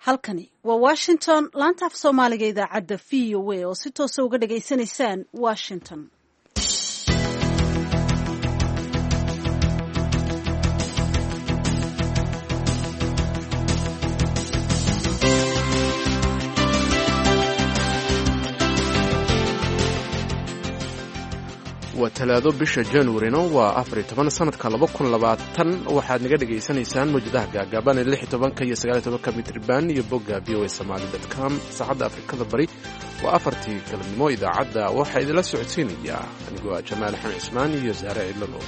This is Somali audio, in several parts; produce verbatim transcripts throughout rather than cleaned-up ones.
halkani waa washington laanta af soomaaliga idaacadda v o a oo si toosa uga dhagaysanaysaan washington. waa talaado bisha januarina waa afar iyo toban sanadka laba kun labaatan waxaad naga dhegaysanaysaan mawjadaha gaagaaban ee lix iyo tobanka iyo sagaal iyo tobanka mitriban iyo bogga v o a somali dot com. saacadda afrikada bari waa afartii galabnimo. idaacadda waxaa idinla socodsiinaya anigoo ah jamaal xamed cismaan iyo saare cidlalo.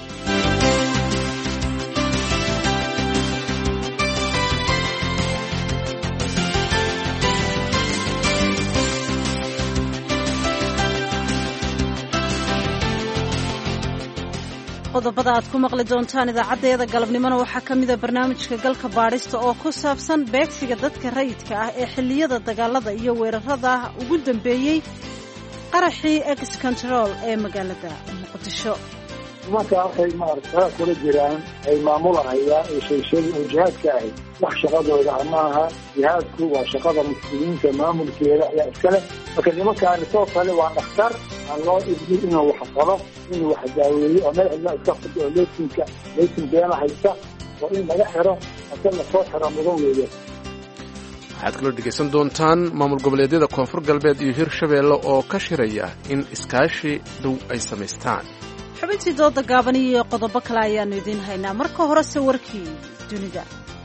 qodobada aad ku maqli doontaan idaacaddeeda galabnimona waxaa ka mida barnaamijka galka baadhista oo ku saabsan beegsiga dadka rayidka ah ee xilliyada dagaalada iyo weerarada ugu dambeeyey qaraxii ex control ee magaalada muqdisho. marka waxay maaragta kula jiraan ay maamulahayaan ee sheegshada oo jihaadka ahay wax shaqadooda maaha. jihaadku waa shaqada muslimiinta maamulkeeda ayaa iskale. marka nimankaani soo kale waa dhakhtar aan loo idmin inuu wax qabo inuu wax daaweeyo oo meel cidla iska fadhi oo leysinka leysin beena haysta oo in laga xiro ase lasoo xiro mudan weeye. waxaad kaloo dhegaysan doontaan maamul goboleedyada koonfur galbeed iyo hirshabeelle oo ka shiraya in iskaashi dhow ay samaystaan. xubintii dooda gaaban iyo qodobo kale ayaannu idiin haynaa. marka horese warkii dunida.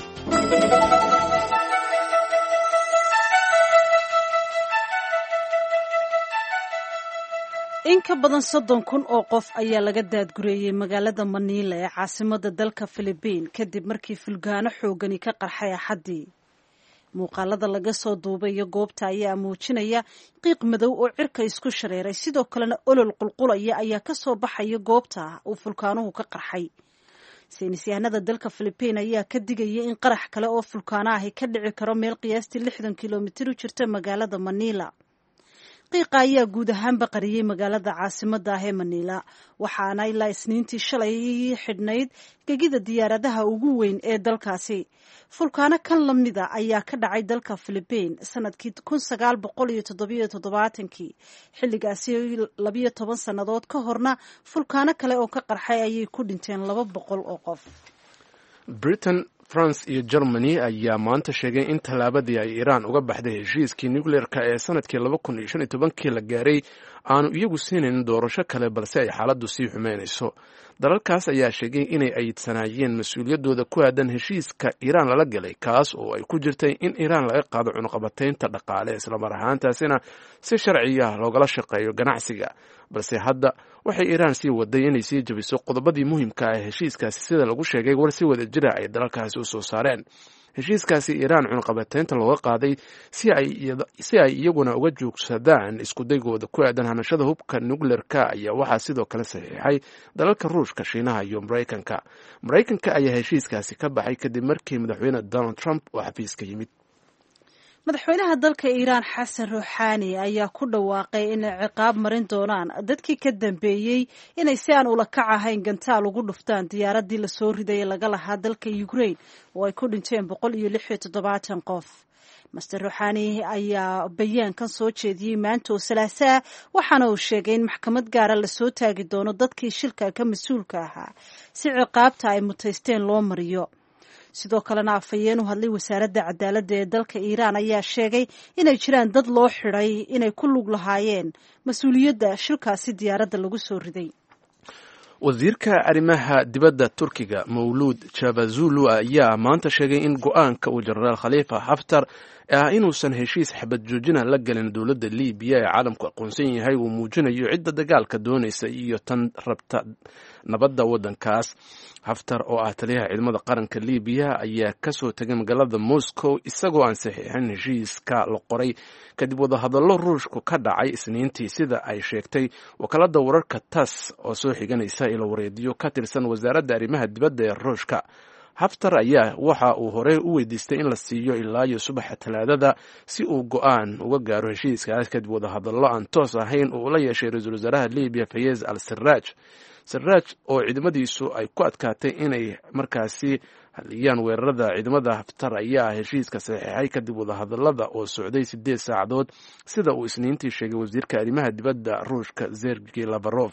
in ka badan soddon kun oo qof ayaa laga daadgureeyey magaalada maniila ee caasimada dalka filibiin kadib markii fulgaano xoogani ka qarxay axaddii. muuqaalada laga soo duubayo goobta ayaa muujinaya qiiq madow oo cirka isku shareeray, sidoo kalena olol qulqulaya ayaa ka soo baxaya goobta uu fulkaanuhu ka qarxay. saynisyahanada dalka filibiin ayaa ka digaya in qarax kale oo fulkaano ahi ka dhici karo meel qiyaastii lixdan kilomitir u jirta magaalada maniila. qiiqa ayaa guud ahaanba qariyey magaalada caasimada ah ee maniila, waxaana ilaa isniintii shalay xidhnayd gegida diyaaradaha ugu weyn ee dalkaasi. fulkaano kan lamida ayaa ka dhacay dalka filibiin sanadkii kun sagaal boqol iyo toddobiyo toddobaatankii. xilligaasi labiyo toban sannadood ka horna fulkaano kale oo ka qarxay ayay ku dhinteen laba boqol oo qof. britain, france iyo germany ayaa maanta sheegay in tallaabadii ay iiraan uga baxday heshiiskii nucleer-ka ee sanadkii laba kun iyo shan iyo tobankii la gaaray aanu iyagu siinayn doorasho kale, balse ay xaaladdu sii xumeynayso. dalalkaas ayaa sheegay inay ayidsanaayeen mas-uuliyaddooda ku aadan heshiiska iiraan lala galay, kaas oo ay ku jirtay in iiraan laga qaado cunuqabataynta dhaqaale islamar ahaantaasina si sharciya loogala shaqeeyo ganacsiga. balse hadda waxay iiraan sii waday inay sii jabiso qodobadii muhiimka ah ee heshiiskaasi, sida lagu sheegay war si wada jira ay dalalkaasi u soo saareen. heshiiskaasi iiraan cunuqabataynta looga qaaday si ay iyaguna uga joogsadaan iskudaygooda ku aadan hanashada hubka nucleer-ka ayaa waxaa sidoo kale saxiixay dalalka ruushka, shiinaha iyo maraykanka. maraykanka ayaa heshiiskaasi ka baxay kadib markii madaxweyne donald trump oo xafiiska yimid. madaxweynaha dalka iiraan xasan ruuxaani ayaa ku dhawaaqay inay ciqaab marin doonaan dadkii ka dambeeyey inay si aan ula kac ahayn gantaal ugu dhuftaan diyaaradii lasoo riday laga lahaa dalka ukraine oo ay ku dhinteen boqol iyo lix iyo toddobaatan qof. master ruuxaani ayaa bayaankan soo jeediyey maanta oo salaasaa, waxaana uu sheegay in maxkamad gaara lasoo taagi doono dadkii shilka ka mas-uulka ahaa si ciqaabta ay mutaysteen loo mariyo. sidoo kalena afhayeen u hadlay wasaaradda cadaaladda ee dalka iiraan ayaa sheegay inay jiraan dad loo xidhay inay ku lug lahaayeen mas-uuliyadda shilkaasi diyaaradda lagu soo riday. wasiirka arrimaha dibadda turkiga mawluud cavusoglu ayaa maanta sheegay in go-aanka uu jenaraal khalifa xaftar ah inuusan heshiis xabad joojina la gelin dowladda libiya ee caalamku aqoonsan yahay uu muujinayo cidda dagaalka doonaysa iyo tan rabta nabadda waddankaas. xaftar oo ah taliyaha ciidamada qaranka libiya ayaa ka soo tegay magaalada moscow isagoo aan saxiixin heshiiska la qoray kadib wadahadallo ruushku ka dhacay isniintii, sida ay sheegtay wakaalada wararka tas oo soo xiganaysa ilo wareediyo ka tirsan wasaaradda arrimaha dibadda ee ruushka. xaftar ayaa waxa uu horey u weydiistay in la siiyo ilaa iyo subaxa talaadada si uu go-aan uga gaaro heshiiskaas kadib wadahadallo aan toos ahayn oo ula yeeshay ra-iisul wasaaraha libiya fayez al sarraaj. sarraaj oo ciidamadiisu ay ku adkaatay inay markaasi haliyaan weerarada ciidamada haftar ayaa heshiiska saxiixay kadib wadahadalada oo socday sideed saacadood sida uu isniintii sheegay wasiirka arrimaha dibadda ruushka Sergey Lavrov.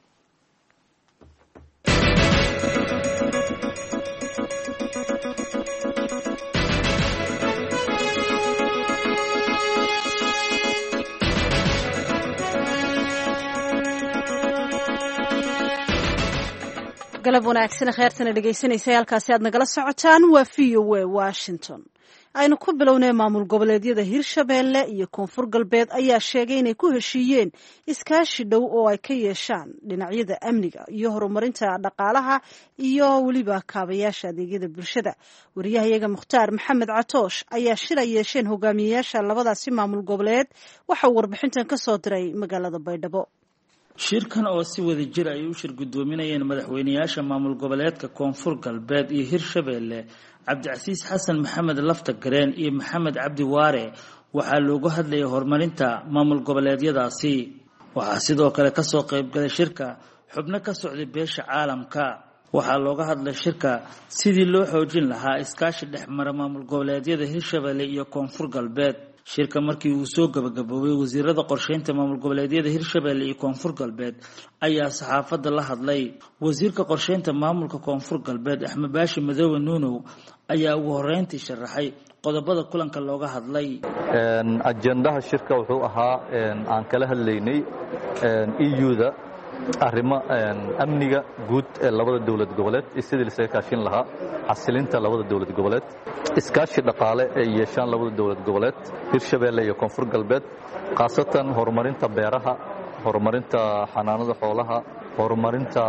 galab wanaagsan khayrtana dhegeysanaysa halkaasi aad nagala socotaan waa V O A Washington. aynu ku bilownay maamul goboleedyada Hirshabeelle iyo Koonfur Galbeed ayaa sheegay inay ku heshiiyeen iskaashi dhow oo ay ka yeeshaan dhinacyada amniga iyo horumarinta dhaqaalaha iyo waliba kaabayaasha adeegyada bulshada. wariyahayaga Mukhtaar Maxamed Catoosh ayaa shir ay yeesheen hogaamiyayaasha labadaasi maamul goboleed waxa uu warbixintan ka soo diray magaalada Baydhabo. shirkan oo si wada jir ay u shir gudoominayeen madaxweynayaasha maamul goboleedka Koonfur Galbeed iyo Hirshabeelle Cabdicasiis Xasan Maxamed Lafta Gareen iyo Maxamed Cabdi Waare waxaa looga hadlayay horumarinta maamul goboleedyadaasi. waxaa sidoo kale ka soo qayb galay shirka xubno ka socday beesha caalamka. waxaa looga hadlay shirka sidii loo xoojin lahaa iskaashi dhexmara maamul goboleedyada Hirshabeelle iyo Koonfur Galbeed. shirka markii uu soo gabagaboobay wasiirada qorsheynta maamul goboleedyada Hirshabeelle iyo Koonfur Galbeed ayaa saxaafadda la hadlay. wasiirka qorsheynta maamulka Koonfur Galbeed Axmed Baashi Madoobe Nuunow ayaa ugu horeyntii sharaxay qodobada kulanka looga hadlay. een ajendaha shirka wuxuu ahaa een aan kala hadlaynay een E U-da arrimo amniga guud ee labada dawlad goboleed sidii la iska kaashin lahaa xasilinta labada dawlad goboleed iskaashi dhaqaale ee yeeshaan labada dawlad goboleed Hirshabeelle iyo Koonfur Galbeed qaasatan horumarinta beeraha horumarinta xanaanada xoolaha horumarinta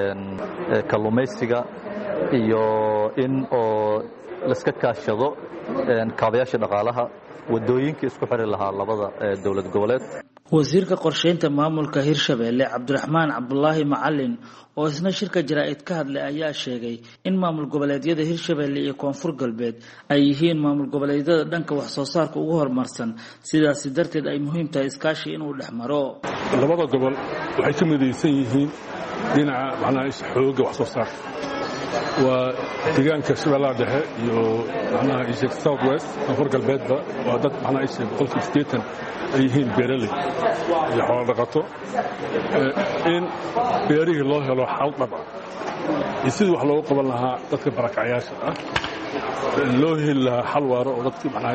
kalluumaysiga iyo in oo la iska kaashado kaabayaasha dhaqaalaha wadooyinka isku xiri lahaa labada dawlad goboleed. wasiirka qorsheynta maamulka Hirshabeelle Cabdiraxmaan Cabdullaahi Macallin oo isna shirka jaraa'id ka hadlay ayaa sheegay in maamul goboleedyada Hirshabeelle iyo Koonfur Galbeed ay yihiin maamul goboleedyada dhanka wax soo saarka ugu horumarsan sidaas darteed ay muhiim tahay iskaashi inuu dhexmaro. labada gobol waxay ka midaysan yihiin dhinaca macnaha xooga wax soo saarka waa deegaanka Shabeellaha Dhexe iyo macnaha East South West Koonfur Galbeedba waa dad macnaha ay boqolkiiba siddeetan ay yihiin beeraley iyo xoolo dhaqato in beerihii loo helo xal dhab ah iyo sidii wax loogu qaban lahaa dadka barakacayaasha ah loo heli lahaa xal waaro oo dadkii macnaha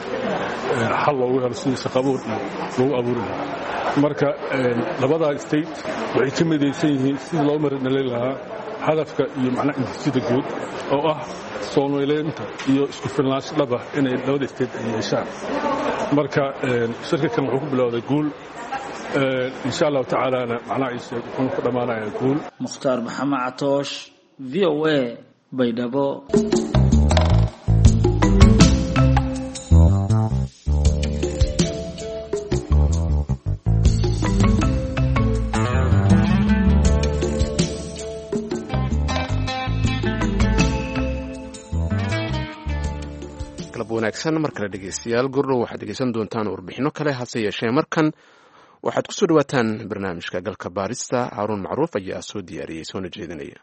xal loogu helo sidii shaqo abuur iyo loogu abuuri lahaa. marka labada state waxay ka midaysan yihiin sidii loo marinalay lahaa hadafka iyo macnaha intiisada guud oo ah soo noolaynta iyo isku filnaansho dhab ah inay labada state ay yeeshaan. marka shirka kan wuxuu ku bilowday guul insha Allah ta'ala macnaha ay sheegay ku dhamaanaya guul. Mukhtaar Maxamed Catoosh V O A Baydhabo. wanaagsan markale dhegeystayaal gurdhow waxaad dhegeysan doontaan warbixino kale hase yeeshee markan waxaad ku soo dhawaataan barnaamijka galka baarista. Haaruun Macruuf ayaa soo diyaariyey soona jeedinaya.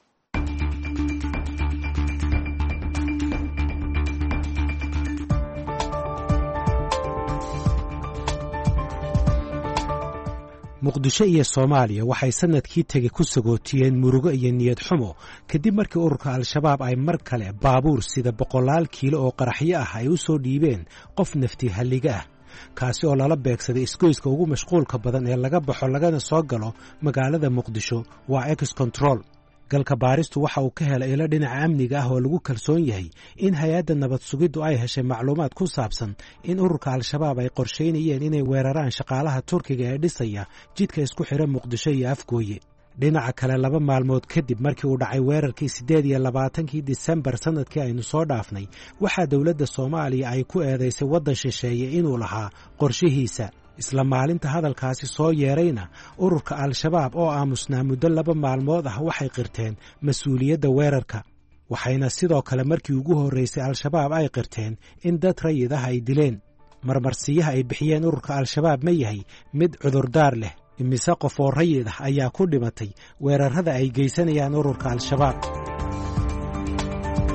muqdisho iyo Soomaaliya waxay sanadkii tagay ku sagootiyeen murugo iyo niyad xumo kadib markii ururka al-shabaab ay mar kale baabuur sida boqolaal kiilo oo qaraxyo ah ay u soo dhiibeen qof nafti halliga ah kaasi oo lala beegsaday isgoyska ugu mashquulka badan ee laga baxo lagana soo galo magaalada Muqdisho waa ex control. galka baaristu waxa uu ka helay ilo dhinaca amniga ah oo lagu kalsoon yahay in hay'adda nabad sugiddu ay heshay macluumaad ku saabsan in ururka al-shabaab ay qorsheynayeen inay weeraraan shaqaalaha Turkiga ee dhisaya jidka isku xira Muqdisho iyo Afgooye. dhinaca kale laba maalmood kadib markii uu dhacay weerarkii siddeed iyo labaatankii Disembar sanadkii aynu soo dhaafnay waxaa dawladda Soomaaliya ay ku eedeysay waddan shisheeye inuu lahaa qorshihiisa. isla maalinta hadalkaasi soo yeerayna ururka al-shabaab oo aamusnaa muddo laba maalmood ah waxay qirteen mas-uuliyadda weerarka waxayna sidoo kale markii ugu horreysay al-shabaab ay qirteen in dad rayid ah ay dileen. marmarsiyaha ay bixiyeen ururka al-shabaab ma yahay mid cudurdaar leh imise qof oo rayid ah ayaa ku dhimatay weerarrada ay geysanayaan ururka al-shabaab.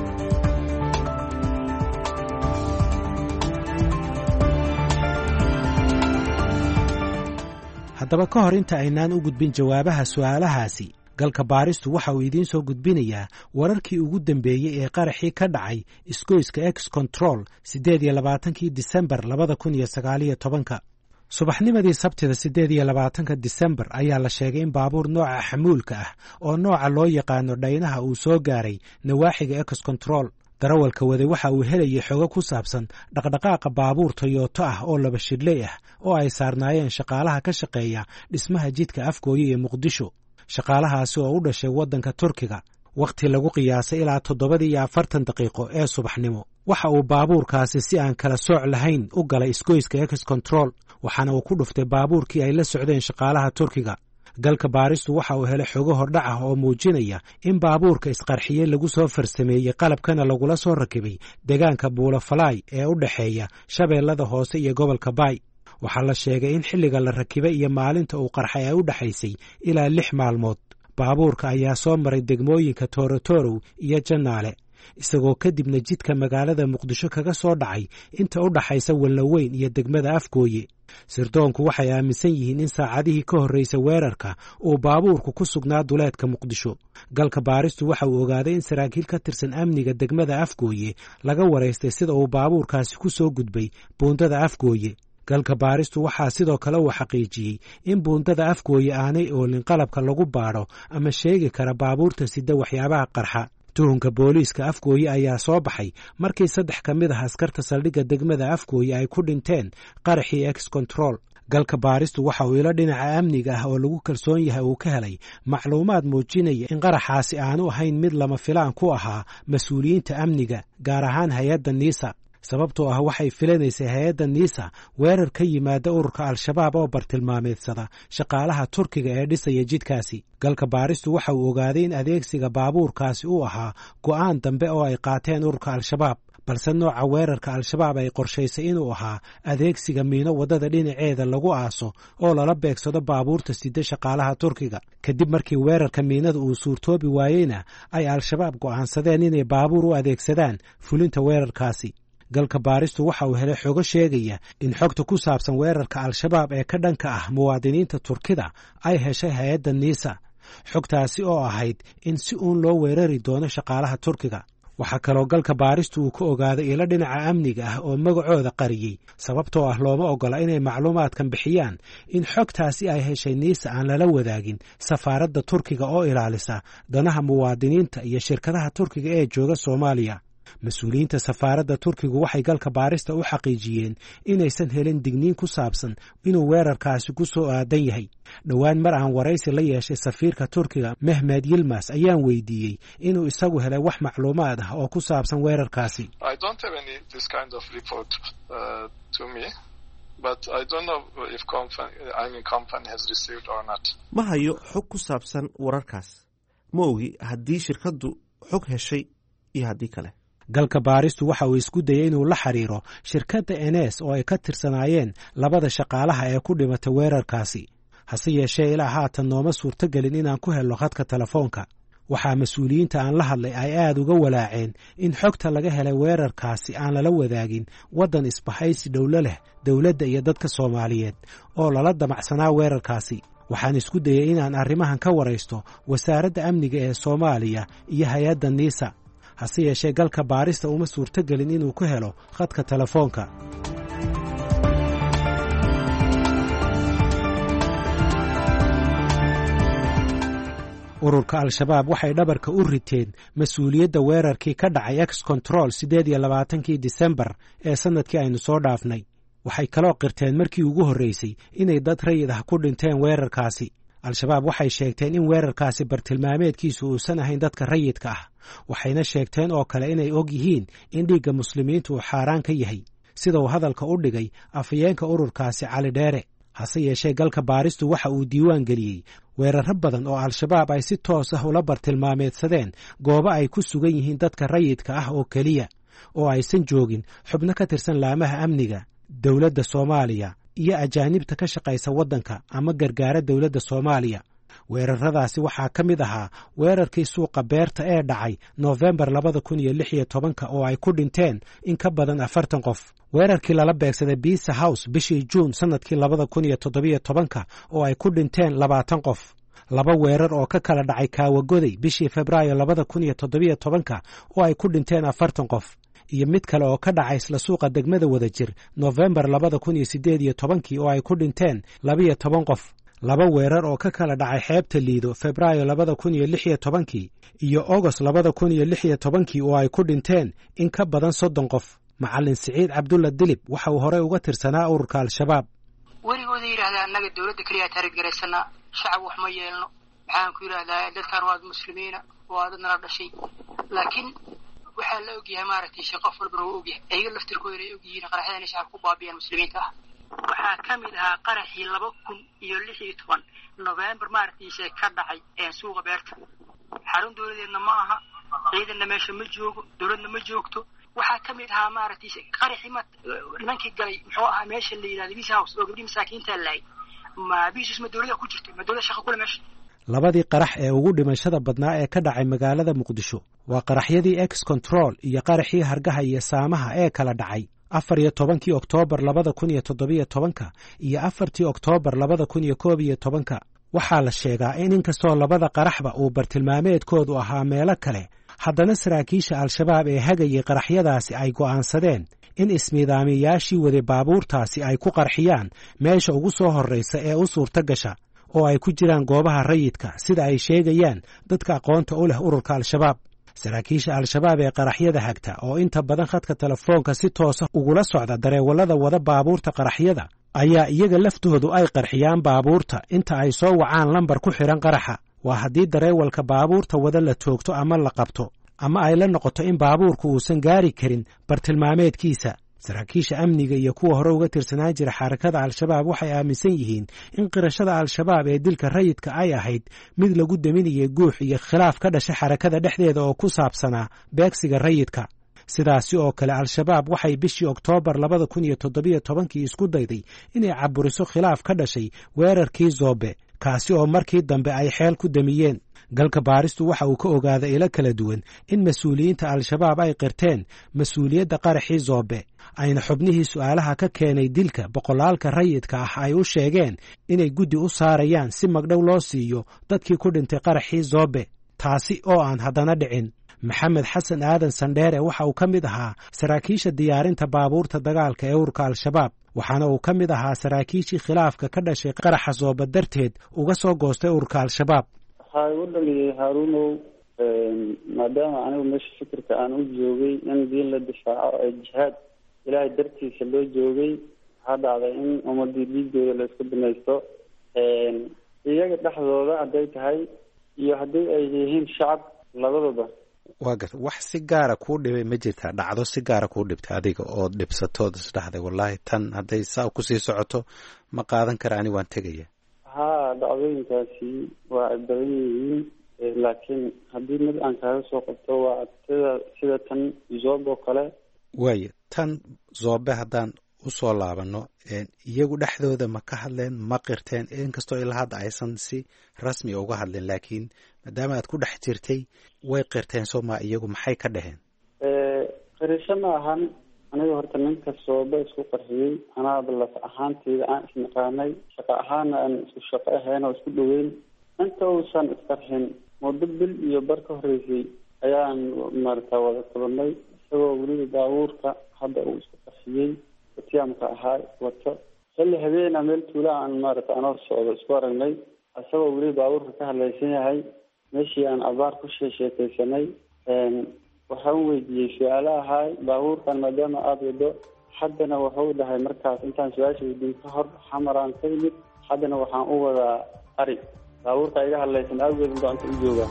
haddaba ka hor inta aynaan u gudbin jawaabaha su'aalahaasi galka baaristu waxa uu idiin soo gudbinayaa wararkii ugu dambeeyey ee qaraxii ka dhacay isgoyska ex control siddeed iyo labaatankii disembar labada kun iyo sagaal iyo tobanka subaxnimadii sabtida siddeed iyo labaatanka disembar ayaa la sheegay in baabuur nooca xamuulka ah oo nooca loo yaqaano dhaynaha uu soo gaaray nawaaxiga ex control darawalka waday waxa uu helayay xogo ku saabsan dhaqdhaqaaqa baabuur toyoto ah oo laba shidley ah oo ay saarnaayeen shaqaalaha ka shaqeeya dhismaha jidka afgooye ee muqdisho shaqaalahaasi oo u dhashay waddanka turkiga wakhti lagu qiyaasay ilaa toddobadii iyo afartan daqiiqo ee subaxnimo waxa uu baabuurkaasi si aan kala sooc lahayn u galay isgoyska ex control waxaana uu ku dhuftay baabuurkii ay la socdeen shaqaalaha turkiga galka baaristu waxa uu helay xogo hordhac ah oo muujinaya in baabuurka isqarxiyey lagu soo farsameeyey qalabkana lagula soo rakibay deegaanka buulafalaay ee u dhexeeya shabeellada hoose iyo gobolka baay waxaa la sheegay in xilliga la rakibay iyo maalinta uu qarxay ay u dhexaysay ilaa lix maalmood baabuurka ayaa soo maray degmooyinka toorotorow iyo jannaale isagoo kadibna jidka magaalada muqdisho kaga soo dhacay inta u dhaxaysa walnaweyn iyo degmada afgooye sirdoonku waxay aaminsan yihiin in saacadihii ka horraysa weerarka uu baabuurku ku sugnaa duleedka muqdisho galka baaristu waxa uu ogaaday in saraakiil ka tirsan amniga degmada afgooye laga waraystay sida uu baabuurkaasi ku soo gudbay buundada afgooye galka baaristu waxaa sidoo kale uu xaqiijiyey in buundada afgooye aanay oolin qalabka lagu baadho ama sheegi kara baabuurta sida waxyaabaha qarxa tuhunka booliiska afgooye ayaa soo baxay markii saddex ka mid ah askarta saldhigga degmada afgooye ay ku dhinteen qaraxii ex control galka baaristu waxa uu ilo dhinaca amniga ah oo lagu kalsoon yahay uu ka helay macluumaad muujinaya in qaraxaasi aanu ahayn mid lama filaan ku ahaa mas-uuliyiinta amniga gaar ahaan hay-adda niisa sababtoo ah waxay filanaysay hay-adda niisa weerar ka yimaada ururka al-shabaab oo bartilmaameedsada shaqaalaha turkiga ee dhisaya jidkaasi galka baaristu waxa uu ogaaday in adeegsiga baabuurkaasi uu ahaa go'aan dambe oo ay qaateen ururka al-shabaab balse nooca weerarka al-shabaab ay qorshaysay inuu ahaa adeegsiga miino waddada dhinaceeda lagu aaso oo lala beegsado baabuurta sida shaqaalaha turkiga kadib markii weerarka miinada uu suurtoobi waayeyna ay al-shabaab go'aansadeen inay baabuur u adeegsadaan fulinta weerarkaasi galka baaristu waxa uu helay xogo sheegaya in xogta ku saabsan weerarka al-shabaab ee ka dhanka ah muwaadiniinta turkida ay heshay hay-adda niisa xogtaasi oo ahayd in si uun loo weerari doono shaqaalaha turkiga waxaa kaloo galka baaristu uu ka ogaaday ilo dhinaca amniga ah oo magacooda qariyey sababtoo ah looma oggola inay macluumaadkan bixiyaan in xogtaasi ay heshay niisa aan lala wadaagin safaaradda turkiga oo ilaalisa danaha muwaadiniinta iyo shirkadaha turkiga ee jooga soomaaliya mas-uuliyiinta safaaradda turkigu waxay galka baarista u xaqiijiyeen inaysan helin digniin ku saabsan inuu weerarkaasi ku soo aadan yahay dhowaan mar aan waraysi la yeeshay safiirka turkiga mehmed yilmas ayaan weydiiyey inuu isagu helay wax macluumaad ah oo ku saabsan weerarkaasi ma hayo xog ku saabsan wararkaas ma ogi haddii shirkaddu xog heshay iyo haddii kale galka baaristu waxa uu isku dayay inuu la xiriiro shirkadda enes oo ay ka tirsanaayeen labada shaqaalaha ee ku dhimatay weerarkaasi hase yeeshee ilaa haatan nooma suurtogelin inaan ku helno khadka telefoonka waxaa mas-uuliyiinta aan la hadlay ay aad uga walaaceen in xogta laga helay weerarkaasi aan lala wadaagin waddan isbahaysi dhowlo leh dowladda iyo dadka soomaaliyeed oo lala damacsanaa weerarkaasi waxaan isku dayay inaan arrimahan ka waraysto wasaaradda amniga ee soomaaliya iyo hay-adda niisa hase yeeshee galka baarista uma suurtogelin inuu ku helo khadka telefoonka ururka al-shabaab waxay dhabarka u riteen mas-uuliyadda weerarkii ka dhacay ex control siddeed iyo labaatankii disembar ee sannadkii aynu soo dhaafnay waxay kaloo qirteen markii ugu horraysay inay dad rayid ah ku dhinteen weerarkaasi al-shabaab waxay sheegteen in weerarkaasi bartilmaameedkiisu uusan ahayn dadka rayidka ah waxayna sheegteen oo kale inay og yihiin in dhiigga muslimiintu uu xaaraan ka yahay sida uu hadalka u dhigay afhayeenka ururkaasi cali dheere hase yeeshee galka baaristu waxa uu diiwaan geliyey weerarro badan oo al-shabaab ay si toos ah ula bartilmaameedsadeen goobo ay ku sugan yihiin dadka rayidka ah oo keliya oo aysan joogin xubno ka tirsan laamaha amniga dowladda soomaaliya iyo ajaanibta ka shaqaysa waddanka ama gargaara dowladda soomaaliya weeraradaasi waxaa ka mid ahaa weerarkii suuqa beerta ee dhacay noofembar labada kun iyo lix iyo tobanka oo ay ku dhinteen in ka badan afartan qof, weerarkii lala beegsaday Pizza House bishii Juun sanadkii labada kun iyo toddobiyo tobanka oo ay ku dhinteen labaatan qof, laba weerar oo ka kala dhacay Kaawagoday bishii Febraayo labada kun iyo toddobiyo tobanka oo ay ku dhinteen afartan qof, iyo mid kale oo ka dhacay isla suuqa degmada Wadajir Noofembar labada kun iyo siddeed iyo tobankii oo ay ku dhinteen labiyo toban qof, laba weerar oo ka kala dhacay xeebta Liido Febraayo labada kun iyo lix iyo tobankii iyo August labada kun iyo lix iyo tobankii oo ay ku dhinteen in ka badan soddon qof. Macallin Siciid Cabdulla Dilib waxa uu horey uga tirsanaa ururka Al-Shabaab. weligooda yidhaahdaa annaga dowladda keliya taariikh garaysanaa, shacab wax ma yeelno, maxaan ku yidhaahdaa dadkaan waa muslimiina, waa dad nala dhashay, laakiin waxaa la ogyahay maaragtay shay qof walbana wuu ogyahay, ayaga laftirkooda ay ogyihiin qaraxyada inay shacabka ku baabiyaan muslimiinta ah. waxaa ka mid ahaa qaraxii laba kun iyo lix iyo toban November maaragtiisa ka dhacay ee suuqa beerta. xarun dowladeedna ma aha, ciidanna meesha ma joogo, dowladna ma joogto. waxaa ka mid ahaa maaragtiisa qaraxii nimankii galay muxuu ahaa meesha la yidhahdo Pizza House oo gabdhii masaakiinta laayay. ma biisus ma dowladda ku jirto, ma dowladda shaqo kule meesha. labadii qarax ee ugu dhimashada badnaa ee ka dhacay magaalada Muqdisho waa qaraxyadii Ex Control iyo qaraxii Hargaha iyo Saamaha ee kala dhacay afar iyo tobankii Oktoobar labada kun iyo toddobiyo tobanka iyo afartii Oktoobar labada kun iyo koob iyo tobanka. waxaa la sheegaa in inkastoo labada qaraxba uu bartilmaameedkoodu ahaa meelo kale, haddana saraakiisha Al-Shabaab ee hagayay qaraxyadaasi ay go'aansadeen in ismiidaamiyayaashii waday baabuurtaasi ay ku qarxiyaan meesha ugu soo horraysa ee u suurta gasha oo ay ku jiraan goobaha rayidka sida ay sheegayaan dadka aqoonta u leh ururka Al-Shabaab. saraakiisha Al-Shabaab ee qaraxyada hagta oo inta badan khadka telefoonka si toosa ugula socda dareewallada wada baabuurta qaraxyada ayaa iyaga laftoodu ay qarxiyaan baabuurta inta ay soo wacaan lambar ku xiran qaraxa. waa haddii dareewalka baabuurta wada la toogto ama la qabto ama ay la noqoto in baabuurku uusan gaari karin bartilmaameedkiisa. saraakiisha amniga iyo kuwa hore uga tirsanaan jira xarakada Al-Shabaab waxay aaminsan yihiin in qirashada Al-Shabaab ee dilka rayidka ay ahayd mid lagu daminayay guux iyo khilaaf ka dhashay xarakada dhexdeeda oo ku saabsanaa beegsiga rayidka. sidaasi oo kale Al-Shabaab waxay bishii Oktoobar labada kun iyo toddobiyo tobankii isku dayday inay caburiso khilaaf ka dhashay weerarkii Zoobe, kaasi oo markii dambe ay xeel ku damiyeen. galka baaristu waxa uu ka ogaaday ilo kala duwan in mas-uuliyiinta Al-Shabaab ay qirteen mas-uuliyadda qaraxii Zoobe, ayna xubnihii su'aalaha ka keenay dilka boqolaalka rayidka ah ay u sheegeen inay guddi u saarayaan si magdhow loo siiyo dadkii ku dhintay qaraxii Zoobe, taasi oo aan haddana dhicin. maxamed xasan aadan Sandheere waxa uu ka mid ahaa saraakiisha diyaarinta baabuurta dagaalka ee ururka Al-Shabaab, waxaana uu ka mid ahaa saraakiishii khilaafka ka dhashay qaraxa Zoobe darteed uga soo goostay ururka Al-Shabaab. waxaa igu dhaliyay Haaruunow maadaama anigu meesha fikirka aan u joogay in diin la difaaco ee jihaad ilaahay dartiisa loo joogay, waxaa dhacday in ummadii dhiigooda la isku binaysto, iyaga dhexdooda hadday tahay iyo haddii ay yihiin shacab labadaba. waa garta wax si gaara kuu dhibay ma jirtaa, dhacdo si gaara kuu dhibtay adiga oo dhibsatood isdhaxday wallaahi tan hadday saa kusii socoto ma qaadan kara ani waan tegaya? haa, dhacdooyinkaasi waa ay badan yihiin, laakiin haddii mid aan kaaga soo qabto waa sida sida tan Zoobe oo kale. waayo tan Zoobe haddaan usoo laabano, iyagu dhexdooda ma ka hadleen, ma qirteen? inkastoo ilaa hadda aysan si rasmi uga hadleen, laakiin maadaama aad ku dhex jirtay way qirteen soo ma? iyagu maxay ka dhaheen? qirisho ma ahan, aniga horta ninka Zoobe isku qarxiyey anaaba laf ahaanteyda aan isnaqaanay, shaqo ahaana aan isku shaqo ahayn oo isku dhaweyn. inta uusan isqarxin muddo bil iyo bar ka horreysay ayaan maarata wada kulannay, isagoo weliba baabuurka hadda uu isku qarxiyey watiyaamka ahaa wato. xilli habeena meel tuula aan maarata anoo socdo isku aragnay, isagoo weliba baabuurka ka hadlaysan yahay. meeshii aan abaar ku sheekeysanay, waxaan weydiiyey su-aalo ahaay baabuurkan maadaama aada wado, haddana wuxuu dhahay markaas intaan su-aasha weydiin ka hor xamaraan ka yimid, haddana waxaan u wadaa ari, baabuurka iga hadlaysan awgeed gacanta u jooga.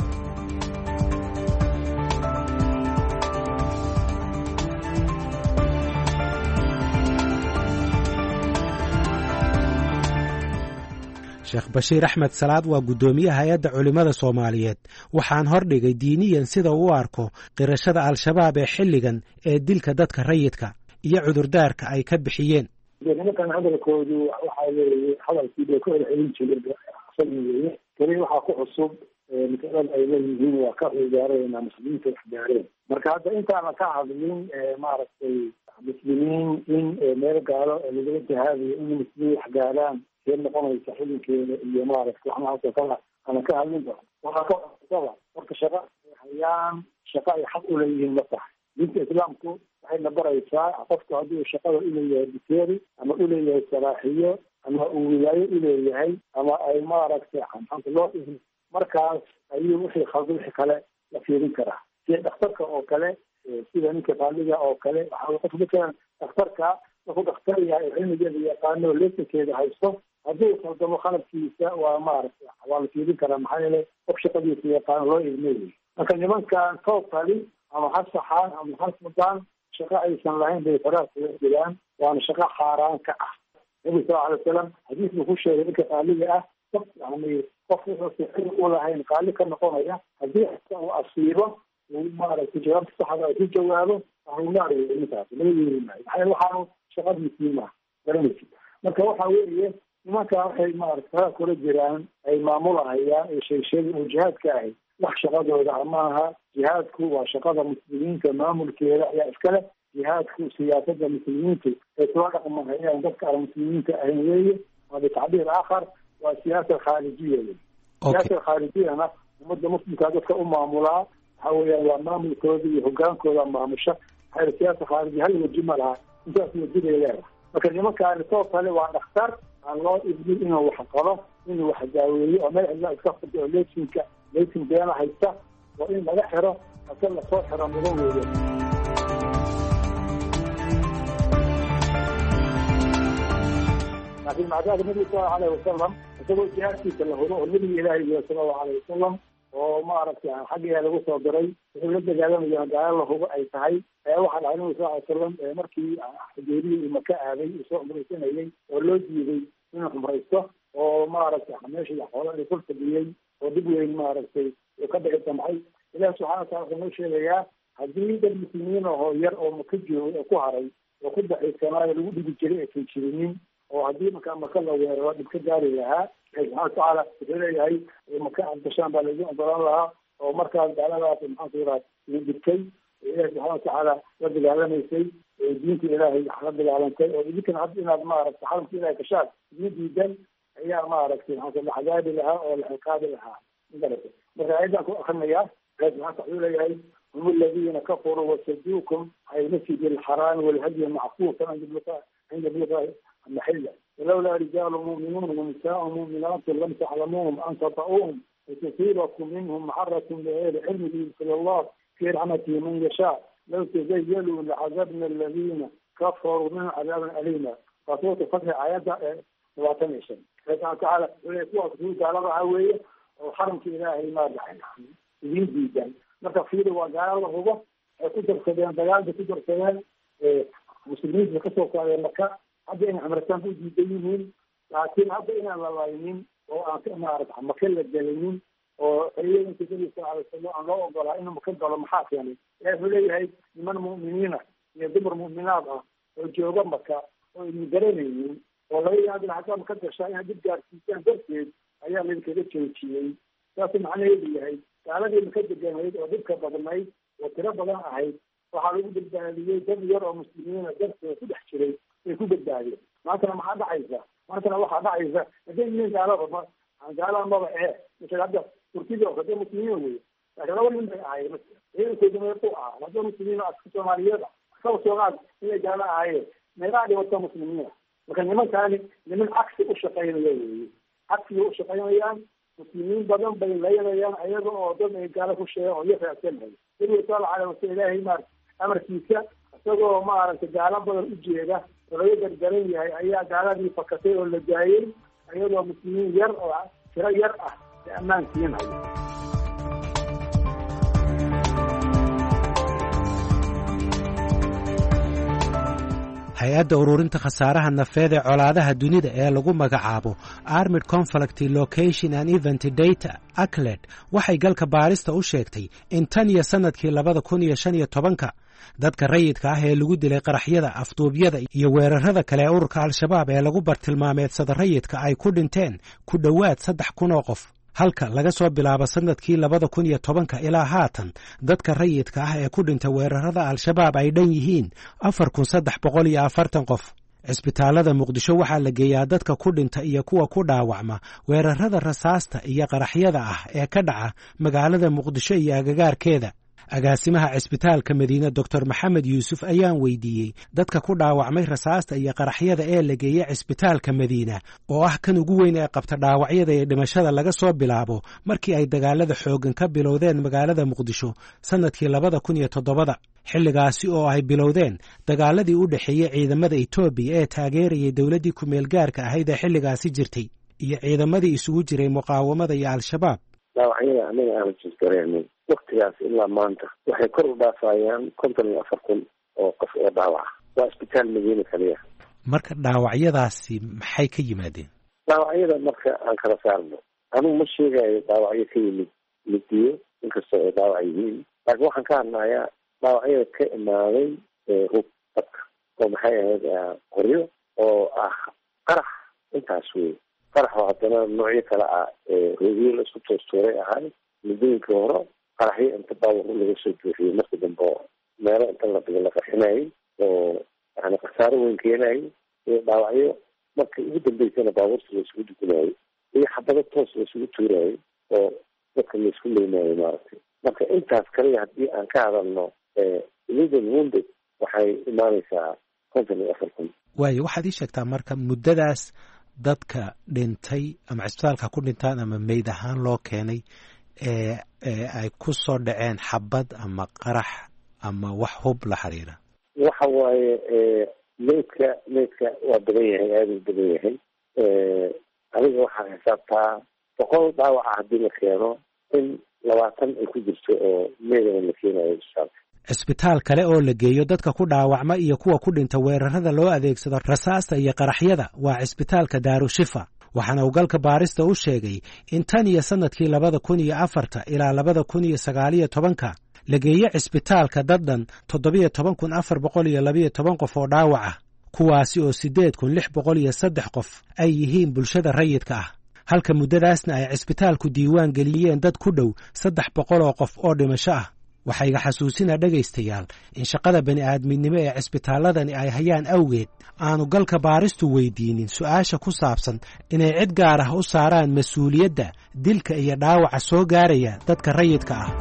sheekh Bashiir Axmed Salaad waa guddoomiyaha hay'adda culimada Soomaaliyeed, waxaan hordhigay diiniyan sida uu u arko qirashada Al-Shabaab ee xilligan ee dilka dadka rayidka iyo cudurdaarka ay ka bixiyeen. nimankan hadalkoodu waxaa weeye hadalkii bay ku celcelin jireen musalin weeye keliya waxaa ku cusub masalada ay leeyihiin waa ka ciyaarayna muslimiinta wax gaareen marka hadda intaana ka hadlin maaragtay muslimiin in meel gaalo lagala jihaadayo in muslimiin wax gaaraan see noqonaysa xilinkeeda iyo maaragtay waxnahaasoo kala ana ka hadlinba waxaa ka cusaba marka shaqa hayaan shaqa ay xaq uleeyihiin ma tahay diinta islaamku waxayna baraysaa qofku hadduu shaqada uleeyahay biteeri ama uleeyahay salaaxiyo ama uu wilaayo uleeyahay ama ay maaragtay xamxanta loo ihi markaas ayuu wixii khaldo wixii kale la fiirin karaa sida dhakhtarka oo kale sida ninka qaaliga oo kale waxaa qof matalan dhakhtarka markuu dhakhtar yahay cilmigeeda yaqaano lesankeeda haysto hadduu khaldamo khaladkiisa waa maaragtay waa la fiirin karaa maxaa yeelay qof shaqadiisa yaqaano loo ilmeeyay marka nimankan toobkali ama ha saxaan ama ha sudaan shaqo aysan lahayn bay faraha kula jiraan waana shaqo xaaraan ka ah nabi sala alay wasalam xadiis buu ku sheegay ninka qaaliga ah yani qof wuxuusa xil u lahayn qaali ka noqonaya haddii uu asiibo uu maaragtay jawaabta saxda ay ku jawaabo ahlunaar ninkaas laga yeeri maayo maxaa yeele waxaanu shaqadiisii maaha garanaysi marka waxa weeye nimanka waxay maaragtay faraha kula jiraan ay maamulahayaan ee sheegsheegay oo jihaadka ahay wax shaqadooda amaaha jihaadku waa shaqada muslimiinta maamulkeeda ayaa iskale jihaadku siyaasada muslimiintu ay kula dhaqmahayaan dadka aan muslimiinta ahayn weeye waa bitacbiir aakhar waa siyaasa khaarijiya wey siyaasa khaarijiyana ummadda muslimkaa dadka u maamulaa waxa weeyaan waa maamulkooda iyo hogaankooda maamusha waxaa siyaasa khaarijiya hal weji ma laha intaas wejibay leedahay marka nimankaani soo kale waa dhakhtar aan loo idmin inuu wax qabo inuu wax daaweeyo oo meel cidla iska fadhiyo oo leesinka leysin beena haysta waa in laga xiro hase lasoo xiro mudan weeye laakiin macdaada nabiga sala alayhi wasalam isagoo jihaadkiisa la huro oo nabiga ilaahay iyo sala allahu alayhi wasalam oo maaragtay xaggeeda lagu soo diray wuxuu la dagaalamayaa gaalo la hubo ay tahay waxaa dhahay nabiga sala alay wasalam markii xudeeriya iyo maka aaday uu soo cumraysanayay oo loo diiday inuu cumraysto oo maaragtay meesha xoolo ay kul fadhiyey oo dib weyn maaragtay uu ka dhici damcay ilahi subxana watala wuxuu noo sheegayaa haddii dad muslimiin ahoo yar oo maka joogay oo ku haray oo ku daxiisanaayo lagu dhigi jiray aysan jirinin oo haddii markaa maka la weeraro dhib ka gaari lahaa ilahi subxana watacaala wuxuu leeyahay maka aad gashaan baa laidin ogolaan lahaa oo markaas gaaladaas maxaanku yiraha idin dhibtay ilahi subxana watacaala la dagaalamaysay diinta ilaahay la dagaalantay oo idinkana hadda inaad maaragtay xaramka ilahay gashaan idin diidan ayaa maaragtay maxaa la cadaabi lahaa oo la ciqaabi lahaa magarata marka ayadan ku akrinayaa ilahi subxana wuxuu leeyahay hum aladiina kafaruu wasaduukum can ilmasjidi alxaraami walhadyi mackuufan cinda yabluqa maxilla walawlaa rijaalu mu'minuun wanisaau mu'minaatu lam taclamuuhum an tata'uuhum litusiibakum minhum maxaratun bigayri cilmin yudkil allah fii raxmatihi man yashaa law tazayaluu lacadabna aladiina kafaruu minhum cadaaban aliima waa suuratu fatxi aayadda labaatan iyo shan ilahi subxana watacaala wle kuwaas kuu gaalada ah weeye oo xaramka ilaahay maadaxay idiin diidan marka fiiri waa gaalo la hubo ay ku darsadeen dagaalbay ku darsadeen muslimiinta kasoo qaadeen maka hadda inay cumrataan u diidan yihiin laakiin hadda inaan la laynin oo aan maarata maka la gelinin oo xiliyadanka nabiga sala alay wasalam aan loo ogolaa inuu maka galo maxaa keenay ilahi wuxuu leeyahay niman mu'miniina iyo dumar mu'minaad ah oo jooga maka oo idin garanaynin oo laga yaabila haddaa maka gashaa inaad dib gaarsiisaan darteed ayaa laydinkaga joojiyey saasuu macnaheedu yahay gaaladii maka deganayd oo dhibka badnayd oo tiro badan ahayd waxaa lagu badbaadiyey dad yar oo muslimiina darteeda ku dhex jiray ay ku badbaadeen maantana maxaa dhacaysa maantana waxaa dhacaysa hadday yihiin gaalada gaalada maba ee misal hadda turkida oo hadda muslimiin wey laakiin laba nin bay ahaayeen ciidankooda meequ ah hadda muslimiin aska soomaaliyeed kaba soogaad inay gaalo ahaayeen meeqaa dhibata muslimiina marka nimankaani niman cagsi u shaqaynaya weeye cagsiga u shaqaynayaan muslimiin badan bay laynayaan ayaga oo dad ay gaalo ku sheegan oo iyo raacsanay nabiga sala alay wasala ilaahay maar amarkiisa isagoo maaragtay gaalo badan u jeeda oo laga gargaran yahay ayaa gaaladii fakatay oo la daayay iyadoo muslimiin yar oo tiro yar ah ee ammaan siinaya hay-adda ururinta khasaaraha nafeed ee colaadaha dunida ee lagu magacaabo armid conflict location and event data acled waxay galka baarista u sheegtay in tan iyo sanadkii labada kun iyo shan iyo tobanka dadka rayidka ah ee lagu dilay qaraxyada afduubyada iyo weerarada kale ee ururka al-shabaab ee lagu bartilmaameedsada rayidka ay ku dhinteen ku dhowaad saddex kun oo qof halka laga soo bilaabo sanadkii labada kun iyo tobanka ilaa haatan dadka rayidka ah ee ku dhintay weerarada al-shabaab ay dhan yihiin afar kun saddex boqol iyo afartan qof cisbitaalada muqdisho waxaa la geeyaa dadka ku dhinta iyo kuwa ku dhaawacma weerarada rasaasta iyo qaraxyada ah ee ka dhaca magaalada muqdisho iyo agagaarkeeda agaasimaha cisbitaalka madiine doctor maxamed yuusuf ayaan weydiiyey dadka ku dhaawacmay rasaasta iyo qaraxyada ee la geeyey cisbitaalka madiina oo ah kan ugu weyn ee qabta dhaawacyada iyo dhimashada laga soo bilaabo markii ay dagaalada xooggan ka bilowdeen magaalada muqdisho sanadkii labada kun iyo toddobada xilligaasi oo ay bilowdeen dagaaladii u dhexeeyey ciidamada etoobiya ee taageerayay dowladdii ku-meel gaarka ahayd ee xilligaasi jirtay iyo ciidamadii isugu jiray muqaawamada iyo al-shabaab dhaawacyada anaga aanu jisgareynay waktigaas ilaa maanta waxay kor u dhaafayaan konton iyo afar kun oo qof oo dhaawaca waa isbitaal madiina kaliya marka dhaawacyadaasi maxay ka yimaadeen dhaawacyada marka aan kala saarno anugu ma sheegayo dhaawacyo ka yimid midiyo inkastoo ay dhaawac yihiin laakiin waxaan ka hadlayaa dhaawacyada ka imaaday hub dadka oo maxay ahayd qoryo oo ah qarax intaas wey qarax oo haddana noocyo kale ah roogyo la isku toostuuray ahay muddooyinkii hore qaraxyo inta baawar laga soo buuxiyey marka dambe meelo inta la dhigo la qarxinayay oo yani khasaaro weyn keenayay iyo dhaawacyo markii ugu dambeysana baabuurta la isugu dugunayay iyo xabado toos la isugu tuurayay oo dadka la isku leynayo maaragtay marka intaas kaliya haddii aan ka hadalno illegal wounded waxay imaanaysaa konton iyo afar kun waayo waxaad ii sheegtaa marka muddadaas dadka dhintay ama cisbitaalka ku dhintaan ama meyd ahaan loo keenay ee ay ku soo dhaceen xabad ama qarax ama wax hub la xiriira waxa waaye meydka meydka waa badan yahay aada u badan yahay adiga waxaa xisaabtaa boqol dhaawaca haddii la keeno in labaatan ay ku jirto oo meydana la keenayo cisbitaalka cisbitaal kale oo la geeyo dadka ku dhaawacma iyo kuwa ku dhinta weerarada loo adeegsado rasaasta iyo qaraxyada waa cisbitaalka daarushifa waxaana uu galka baarista u sheegay in tan iyo sanadkii labada kun iyo afarta ilaa labada kun iyo sagaaliyo tobanka la geeyo cisbitaalka daddhan toddobiyo toban kun afar boqol iyo labiyo toban qof oo dhaawac ah kuwaasi oo siddeed kun lix boqol iyo saddex qof ay yihiin bulshada rayidka ah halka muddadaasna ay cisbitaalku diiwaan geliyeen dad ku dhow saddex boqol oo qof oo dhimasho ah waxaa iga xasuusinaa dhegaystayaal in shaqada bani'aadminimo ee cisbitaaladani ay hayaan awgeed aanu galka baaristu weydiinin su'aasha ku saabsan inay cid gaar ah u saaraan mas-uuliyadda dilka iyo dhaawaca soo gaaraya dadka rayidka ah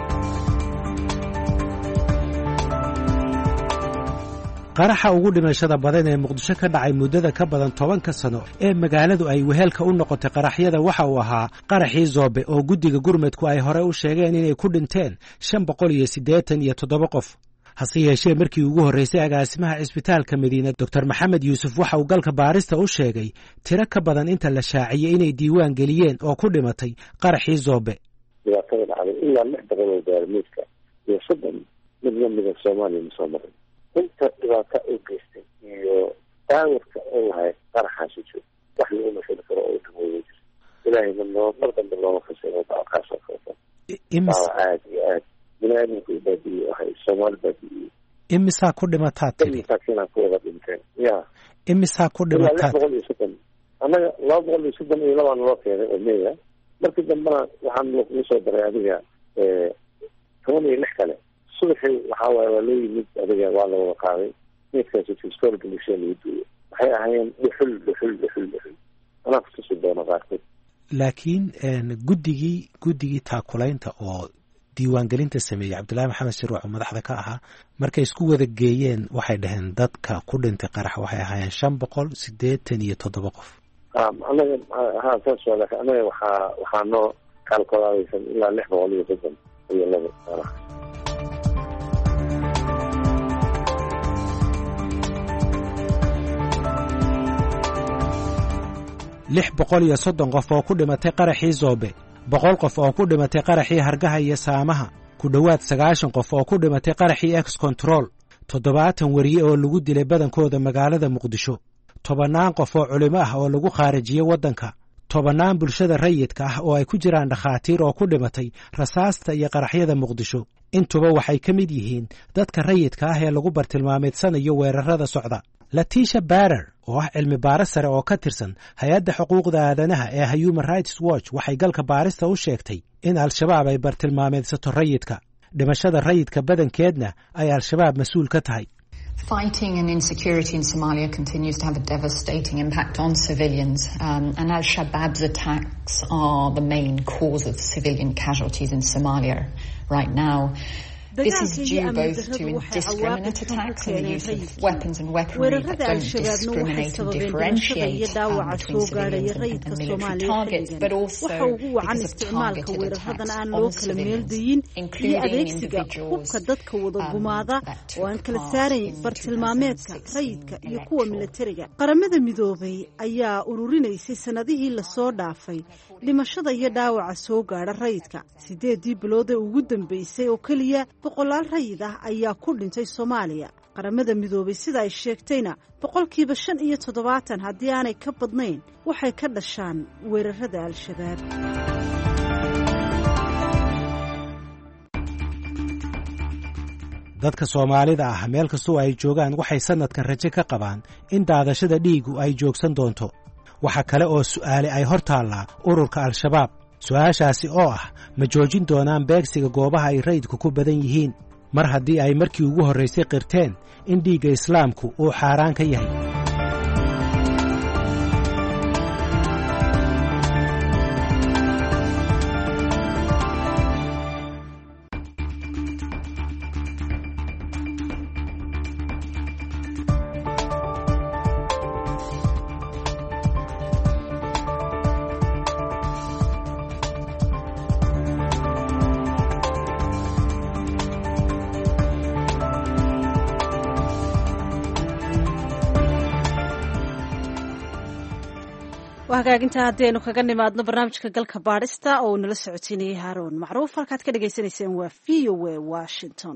qaraxa ugu dhimashada badan ee muqdisho ka dhacay muddada ka badan tobanka sano ee magaaladu ay wehelka u noqotay qaraxyada waxa uu ahaa qaraxii zoobe oo guddiga gurmadku ay hore u sheegeen inay ku dhinteen shan boqol iyo siddeetan iyo toddoba qof hase yeeshee markii ugu horraysay agaasimaha cisbitaalka madiina doctor maxamed yuusuf waxa uu galka baarista u sheegay tiro ka badan inta la shaaciyey inay diiwaan geliyeen oo ku dhimatay qaraxii zoobe dhibaatada dhacday ilaa lix boqol oo gaarmeedka iyo soddon mid lamida soomaaliya ma soo marin inta dhibaata u geystay iyo daawarka oo lahay qaraxaasi jiro wax lagu mashali karo oo dhimooya jiro ilaahayna noo mar dambe looma fasiro daawakaasoo kaleto daawa aada iyo aad bini-aadamku baadiye waxay soomaali baadiye imisaa ku dhimataa tiri imisaakina ku wada dhinteen ya imisaa ku dhimataa lix boqol iyo soddon annaga laba boqol iyo soddon iyo labaan loo keenay oo meya markii dambena waxaan lagu soo daray adiga toban iyo lix kale subaxii waxaa waaye waa loo yimid adiga waa la wada qaaday meydkaasi fistoolka bulshada lagu duuyo waxay ahaayeen dhuxul dhuxul dhuxul dhuxul anaa kutusi doono qaarkood laakiin guddigii guddigii taakulaynta oo diiwaangelinta sameeyey cabdullaahi maxamed shirwac oo madaxda ka ahaa markay isku wada geeyeen waxay dhaheen dadka ku dhintay qarax waxay ahaayeen shan boqol siddeetan iyo toddoba qof anaga ha saas waa laakiin anaga waxaa waxaa noo kaalkolaadaysan ilaa lix boqol iyo soddon iyo laba qarax lix boqol iyo soddon qof oo ku dhimatay qaraxii zoobe boqol qof oo ku dhimatay qaraxii hargaha iyo saamaha ku dhowaad sagaashan qof oo ku dhimatay qaraxii ex control toddobaatan weriye oo lagu dilay badankooda magaalada muqdisho tobannaan qof oo culimo ah oo lagu khaarijiyey waddanka tobannaan bulshada rayidka ah oo ay ku jiraan dhakhaatiir oo ku dhimatay rasaasta iyo qaraxyada muqdisho intuba waxay ka mid yihiin dadka rayidka ah ee lagu bartilmaameedsanayo weerarada socda. Letitia Barer oo ah cilmi baaris sare oo ka tirsan hay-adda xuquuqda aadanaha ee Human Rights Watch waxay galka baarista u sheegtay in al-shabaab ay bartilmaameedsato rayidka. dhimashada rayidka badankeedna ay al-shabaab mas-uul ka tahay. Fighting and insecurity in Somalia continues to have a devastating impact on civilians, um, and al-Shabaab's attacks are the main cause of civilian casualties in Somalia right now. This is due both to indiscriminate attacks and the use of weapons and weaponry that don't discriminate and differentiate um, between civilians and, and military targets, but also because of targeted attacks on civilians, including individuals um, that took part in bartilmaameedka rayidka iyo kuwa militariga. Qaramada Midoobay ayaa ururinaysay sanadihii la soo dhaafay dhimashada iyo dhaawaca soo gaadha rayidka. sideedii bilood ee ugu dambeysay oo kaliya boqolaal rayid ah ayaa ku dhintay Soomaaliya. Qaramada Midoobay sida ay sheegtayna boqolkiiba shan iyo toddobaatan haddii aanay ka badnayn waxay ka dhashaan weerarada al-shabaab. dadka Soomaalida ah meel kastoo ay joogaan waxay sanadkan rajo ka qabaan in daadashada dhiigu ay joogsan doonto. waxa kale oo su'aale ay hortaallaa ururka al-shabaab. su'aashaasi oo ah ma joojin doonaan beegsiga goobaha ay rayidku ku badan yihiin mar haddii ay markii ugu horraysay qirteen in dhiigga islaamku uu xaaraan ka yahay. hagaaginta haddaynu kaga nimaadno barnaamijka galka baadhista oo nala socotiinayay Haaroon Macruuf. halkaad ka dhagaysanayseen waa V O A Washington.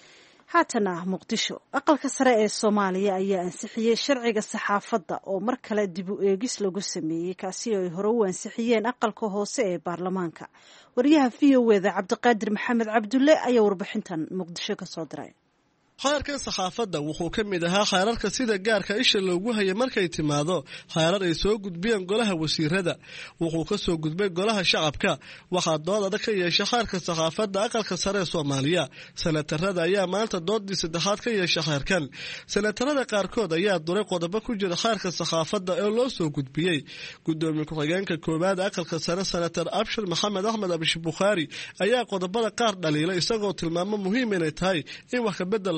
haatana Muqdisho. aqalka sare ee Soomaaliya ayaa ansixiyay sharciga saxaafadda oo mar kale dib u eegis lagu sameeyay kaasi oo ay hore u ansixiyeen aqalka hoose ee baarlamaanka. wariyaha V O A da Cabdiqaadir Maxamed Cabdulle ayaa warbixintan Muqdisho ka soo diray. xeerkan saxaafadda wuxuu ka mid ahaa xeerarka sida gaarka isha loogu hayay markay timaado xeerar ay soo gudbiyeen golaha wasiirada. wuxuu ka soo gudbay golaha shacabka. waxaa dood adag ka yeeshay xeerka saxaafadda aqalka sare ee Soomaaliya. senatarada ayaa maanta doodii saddexaad ka yeeshay xeerkan. senatarada qaarkood ayaa duray qodobo ku jira xeerka saxaafadda ee loo soo gudbiyey. gudoomiye ku-xigeenka koowaad aqalka sare senator Abshir Maxamed Axmed Abish Bukhari ayaa qodobada qaar dhaliilay isagoo tilmaamo muhiim inay tahay in wax ka bedel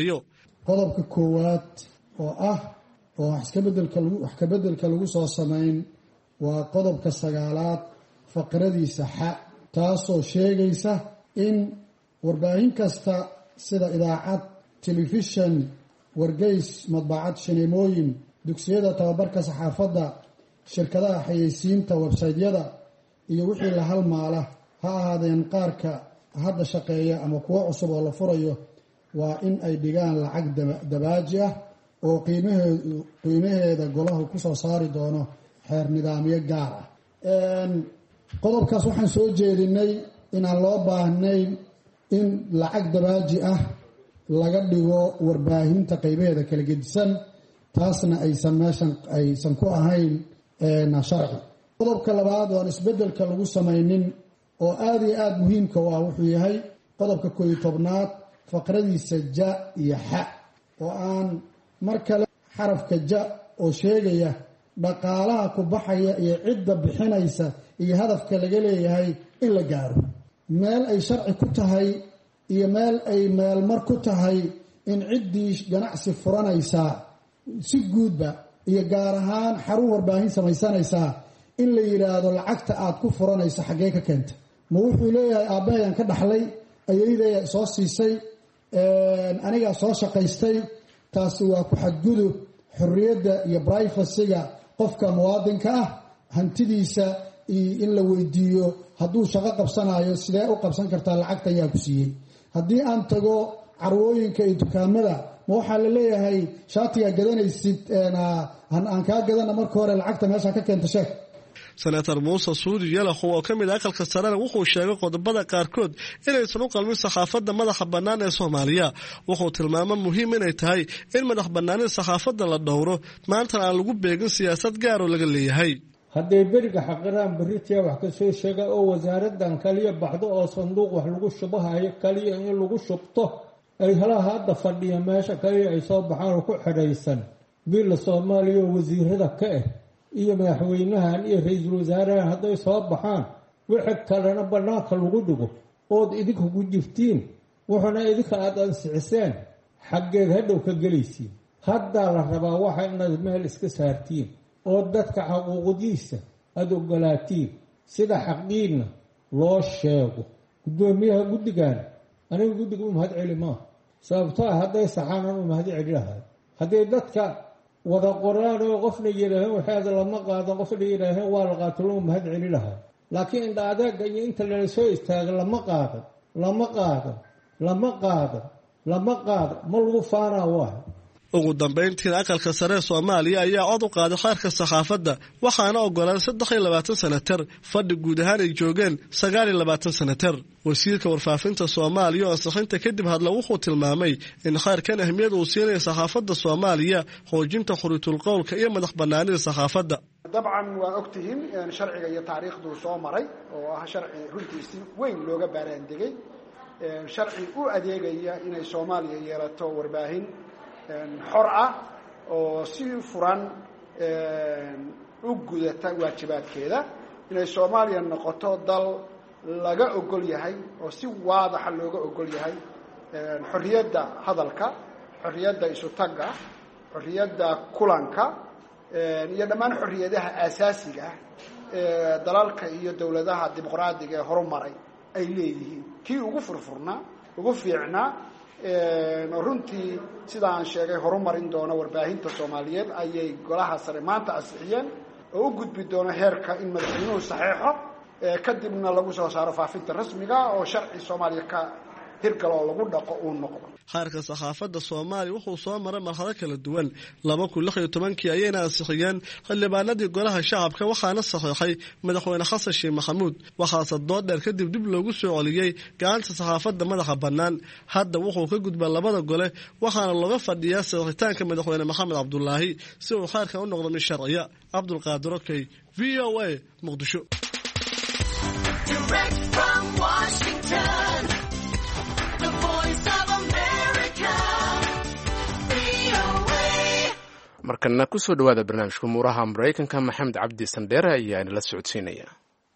qodobka koowaad oo ah oo wax ka bedelka lagu wax ka bedelka lagu soo sameyn waa qodobka sagaalaad faqradiisa xa taasoo sheegaysa in warbaahin kasta sida idaacad, telefishan, wargeys, madbacad, shineemooyin, dugsiyada tababarka saxaafadda, shirkadaha xayeysiinta, websaydyada iyo wixii la halmaala ha ahaadeen qaarka hadda shaqeeya ama kuwo cusub oo la furayo waa in ay dhigaan lacag dabaaji ah oo qiimaheedu qiimaheeda golahu ku soo saari doono xeer nidaamyo gaar ah. qodobkaas waxaan soo jeedinay inaan loo baahnayn in lacag dabaaji ah laga dhigo warbaahinta qaybaheeda kala gedisan, taasna aysan meeshan aysan ku ahayn sharci. qodobka labaad oo aan isbedelka lagu samaynin oo aada iyo aada muhiimka u ah wuxuu yahay qodobka koob iyo tobnaad faqradiisa ja iyo xa oo aan mar kale xarafka ja oo sheegaya dhaqaalaha ku baxaya iyo cidda bixinaysa iyo hadafka laga leeyahay in la gaaro. meel ay sharci ku tahay iyo meel ay meelmar ku tahay in ciddii ganacsi furanaysaa si guudba iyo gaar ahaan xarun warbaahin samaysanaysaa in la yidhaahdo lacagta aad ku furanayso xaggee ka keenta. ma wuxuu leeyahay aabbahayan ka dhaxlay, ayeydaya soo siisay, anigaa soo shaqaystay. taasi waa ku xadgudub xorriyadda iyo privacyga qofka muwaadinka ah, hantidiisa in la weydiiyo hadduu shaqo qabsanayo sidee u qabsan kartaa lacagta ayaa ku siiyey. haddii aan tago carwooyinka iyo dukaamada ma waxaa la leeyahay shaatigaa gadanaysid aan kaa gadana marka hore lacagta meesha ka keenta sheeg. senator muuse suudi yalaxow oo ka mid ah aqalka sarena wuxuu sheegay qodobada qaarkood inaysan u qalmin saxaafadda madaxa bannaan ee soomaaliya wuxuu tilmaamay muhiim inay tahay in madax bannaanida saxaafadda la dhowro maantana aan lagu beegin siyaasad gaar oo laga leeyahay hadday beriga xaqiraan beritiya wax ka soo sheega oo wasaaraddan kaliya baxdo oo sanduuq wax lagu shubahayo kaliya in lagu shubto ay halaha hadda fadhiya meesha kaliya ay soo baxaan oo ku xidhaysan bila soomaaliya oo wasiirada ka ah iyo madaxweynahan iyo ra-iisul wasaarahan hadday soo baxaan wixii kalena bannaanka lagu dhigo ood idinka ku jirtiin wuxuuna idinka aada ansixiseen xaggeed hadhow ka gelaysiin haddaa la rabaa waxa inaad meel iska saartiin oo dadka xaquuqdiisa aada ogolaatiin sida xaqiinna loo sheego guddoomiyaha guddigan aniga guddiga u mahad celi maaha sababtaa hadday saxaanan u mahad celi lahay hadday dadka wada qoraan oo qofna yidhaaheen waxaada lama qaado qofna yidhaaheen waa la qaato loo mahad celi lahay laakiin indha adeega iyo inta lala soo istaaga lama qaado lama qaado lama qaado lama qaado ma lagu faanaa waayo ugu dambayntiina aqalka sare ee soomaaliya ayaa cod u qaaday xeerka saxaafadda waxaana ogolaaday saddex iyo labaatan senatar fadhi guud ahaan ay joogeen sagaal iyo labaatan senatar wasiirka warfaafinta soomaaliya oo ansixinta kadib hadla wuxuu tilmaamay in xeerkan ahmiyad uu siinaya saxaafadda soomaaliya xoojinta xuriyatul qowlka iyo madax bannaanida saxaafadda dabcan waa ogtihiin sharciga iyo taariikhduu soo maray oo ah sharci runtiisi weyn looga baaraandegay sharci u adeegaya inay soomaaliya yeelato warbaahin xor ah oo si furan u gudata waajibaadkeeda inay soomaaliya noqoto dal laga ogol yahay oo si waadaxa looga ogol yahay xorriyadda hadalka xorriyadda isu tagga xorriyadda kulanka iyo dhammaan xorriyadaha aasaasiga ah ee dalalka iyo dowladaha dimuqraadiga ee horumaray ay leeyihiin kii ugu furfurnaa ugu fiicnaa runtii sida aan sheegay horumarin doono warbaahinta soomaaliyeed ayay golaha sare maanta ansixiyeen oo u gudbi doono heerka in madaxweynuhu saxeexo kadibna lagu soo saaro faafinta rasmiga oo sharci soomaaliya ka hirgal oo lagu dhaqo uu noqdo xeerka saxaafadda soomaaliya wuxuu soo maray marxado kala duwan laba kun lix iyo tobankii ayayna ansixiyeen xildhibaanadii golaha shacabka waxaana saxiixay madaxweyne xasan sheekh maxamuud waxaase dood dheer kadib dib loogu soo celiyey gacanta saxaafadda madaxa bannaan hadda wuxuu ka gudbaa labada gole waxaana looga fadhiyaa saxiixitaanka madaxweyne maxamed cabdulaahi si uu xeerkan u noqdo mid sharciya cabdulqaadir okey v o a muqdisho markana ku soo dhowaada barnaamijka umuuraha maraykanka maxamed cabdi sandheere ayaa inala socodsiinaya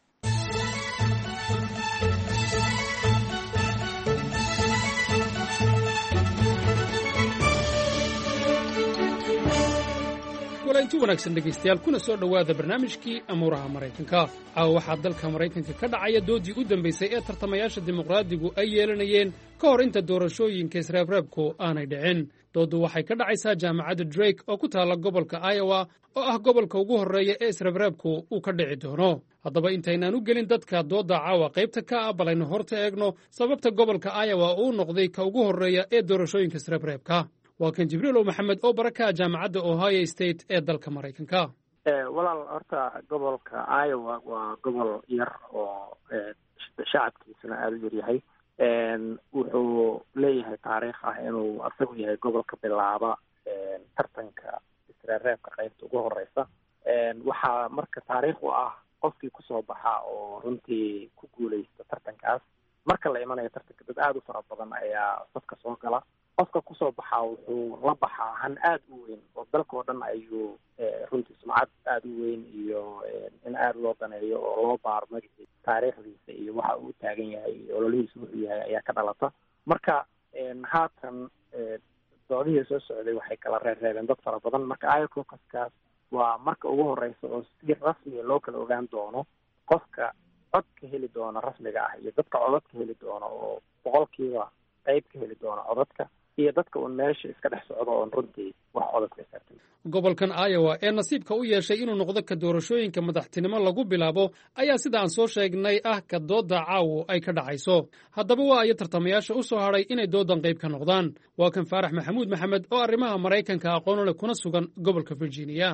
inti wanaagsan dhegaystayaal kuna soo dhowaada barnaamijkii amuuraha maraykanka caawa waxaa dalka maraykanka ka dhacaya doodii u dambaysay ee tartamayaasha dimuqraadigu ay yeelanayeen ka hor inta doorashooyinka isreebreebku aanay dhicin dooddu waxay ka dhacaysaa jaamacadda drake oo ku taalla gobolka iowa oo ah gobolka ugu horreeya ee isreebreebku uu ka dhici doono haddaba intaynaan u gelin dadka doodda caawa qaybta ka ah balaynu horta eegno sababta gobolka iowa uu noqday ka ugu horreeya ee doorashooyinka isreebreebka waa kan jibriilow maxamed oo baraka jaamacadda ohio state ee dalka maraykanka walaal horta gobolka iowa waa gobol yar oo shacabkiisuna aada u yaryahay wuxuu leeyahay taariikh ah inuu asagu yahay gobolka bilaaba tartanka isreereebka qaybta ugu horeysa waxaa marka taariikh u ah qofkii kusoo baxa oo runtii ku guuleysta tartankaas marka la imanayo tartanka dad aada u fara badan ayaa safka soo gala qofka kusoo baxaa wuxuu la baxaa han aada u weyn oo dalkao dhan ayuu runtii sumcad aada u weyn iyo in aada loo daneeyo oo loo baaro magaciisa taariikhdiisa iyo waxa uu taagan yahay iyo ololihiisa wuxuu yahay ayaa ka dhalata marka haatan doodihii soo socday waxay kala reerreebeen dad fara badan marka iococaskaas waa marka ugu horeysa oo si rasmiga loo kala ogaan doono qofka cod ka heli doona rasmiga ah iyo dadka codad ka heli doona oo boqolkiiba qayb ka heli doona codadka iyo dadka uun meesha iska dhex socdo oon runtii wax codad ka saartay gobolkan iowa ee nasiibka u yeeshay inuu noqdo ka doorashooyinka madaxtinimo lagu bilaabo ayaa sida aan soo sheegnay ah ka doodda caawo ay ka dhacayso haddaba waa ayo tartamayaasha u soo hadhay inay doodan qayb ka noqdaan waa kan faarax maxamuud maxamed oo arrimaha maraykanka aqoon leh kuna sugan gobolka virginia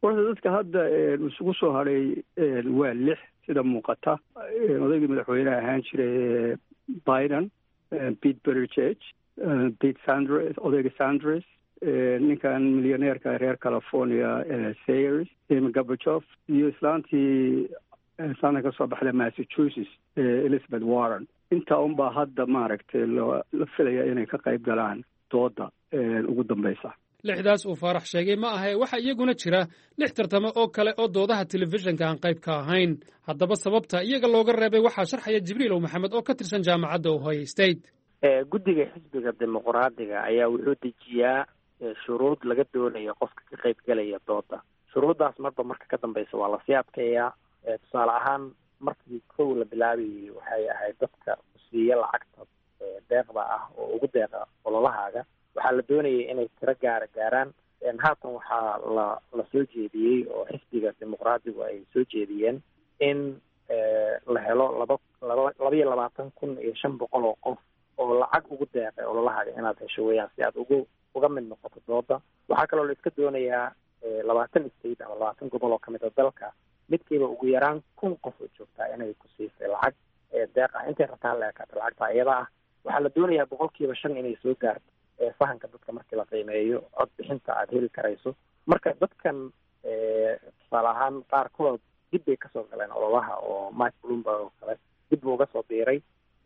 horta dadka hadda isugu soo hadhay waa lix sida muuqata. odaygii madaxweyneha ahaan jiray biden, pete buttigieg, pete sanders, odayga sanders, ninkan milyaneerka reer california sayers, amy gorbachev, iyo islaantii saana ka soo baxda massachusetts elizabeth warren. intaa unbaa hadda maaragtay la filaya inay ka qayb galaan dooda ugu dambaysa. lixdaas uu faarax sheegay ma ahe waxaa iyaguna jira lix tartamo oo kale oo doodaha telefishinka aan qayb ka ahayn. haddaba sababta iyaga looga reebay waxaa sharxaya jibriilow maxamed oo ka tirsan jaamacadda ohio state. guddiga xisbiga dimuqraadiga ayaa wuxuu dejiyaa shuruud laga doonayo qofka ka qayb gelaya dooda. shuruuddaas marba marka ka dambaysa waa lasii adkeeyaa. tusaale ahaan markii kow la bilaabayay waxay ahayd dadka siiya lacagta deeqda ah oo ugu deeqa ololahaaga waxaa la doonayay inay tiro gaara gaaraan. haatan waxaa la la soo jeediyey oo xisbiga dimuqraadigu ay soo jeediyeen in la helo laba laba labaiyo labaatan kun iyo shan boqol oo qof oo lacag ugu deeqay ololahaaga inaad hesho weeyaan si aad ugu uga mid noqoto dooda. waxaa kaloo la iska doonayaa labaatan state ama labaatan gobol oo kamid a dalka midkiiba ugu yaraan kun qof oo joogtaa inay ku siisay lacag deeq ah intay rabtaan la ekaata lacagta iyada ah. waxaa la doonayaa boqolkiiba shan inay soo gaarto fahanka dadka markii la qiimeeyo cod bixinta aad heli karayso. marka dadkan tusaale ahaan qaarkood dib bay kasoo galeen ololaha oo mike bloomberg oo kale dib buu uga soo biiray.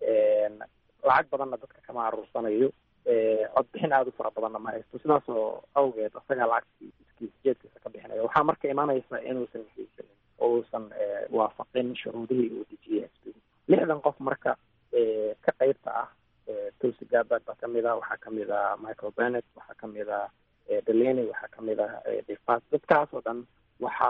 lacag badanna dadka kama aruursanayo, cod bixin aada u fara badanna ma haysto. sidaasoo awgeed isagaa lacagtii iskiisa jeedkiisa ka bixinayo. waxaa marka imaanaysa inuusan haysanin oo uusan waafaqin shuruudihii uu dejiyey xisbigu. lixdan qof marka ka qaybta ah tulsi gabbard baa kamid ah, waxaa kamid ah michael bennett, waxaa kamid ah delaney, waxaa kamid ah defas. dadkaas oo dhan waxa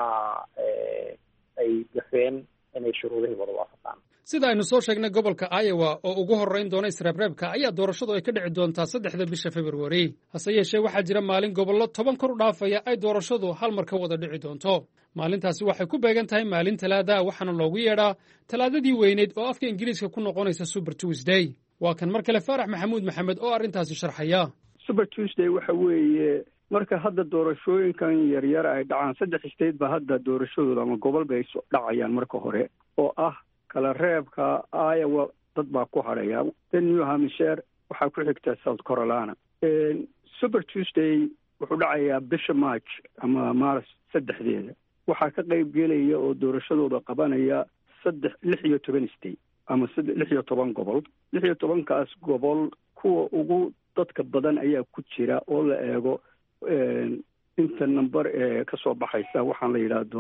ay gafeen inay shuruudihii wada waafaqaan. sida aynu soo sheegnay gobolka iowa oo ugu horrayn doona isreebreebka ayaa doorashadu ay ka dhici doontaa saddexda bisha februari. hase yeeshee waxaa jira maalin gobollo toban kor u dhaafaya ay doorashadu hal mar ka wada dhici doonto. maalintaasi waxay ku beegan tahay maalin talaada waxaana loogu yeedhaa talaadadii weyneyd oo afka ingiriiska ku noqonaysa super tuesday. waa kan mar kale faarax maxamuud maxamed oo arrintaasi sharxaya. super tuesday waxa weeye marka hadda doorashooyinkan yaryar ay dhacaan saddex state ba hadda doorashadooda ama gobol bay dhacayaan marka hore oo ah kala reebka iowa dad baa ku hadhaya, then new hampshire waxaa ku xigta south carolina. super tuesday wuxuu dhacayaa bisha march ama maaris saddexdeeda. waxaa ka qayb gelaya oo doorashadooda qabanaya saddex lix iyo toban state ama lix iyo toban gobol. lix iyo tobankaas gobol kuwa ugu dadka badan ayaa ku jira oo la eego inta number ee kasoo baxaysa waxaan la yidhaahdo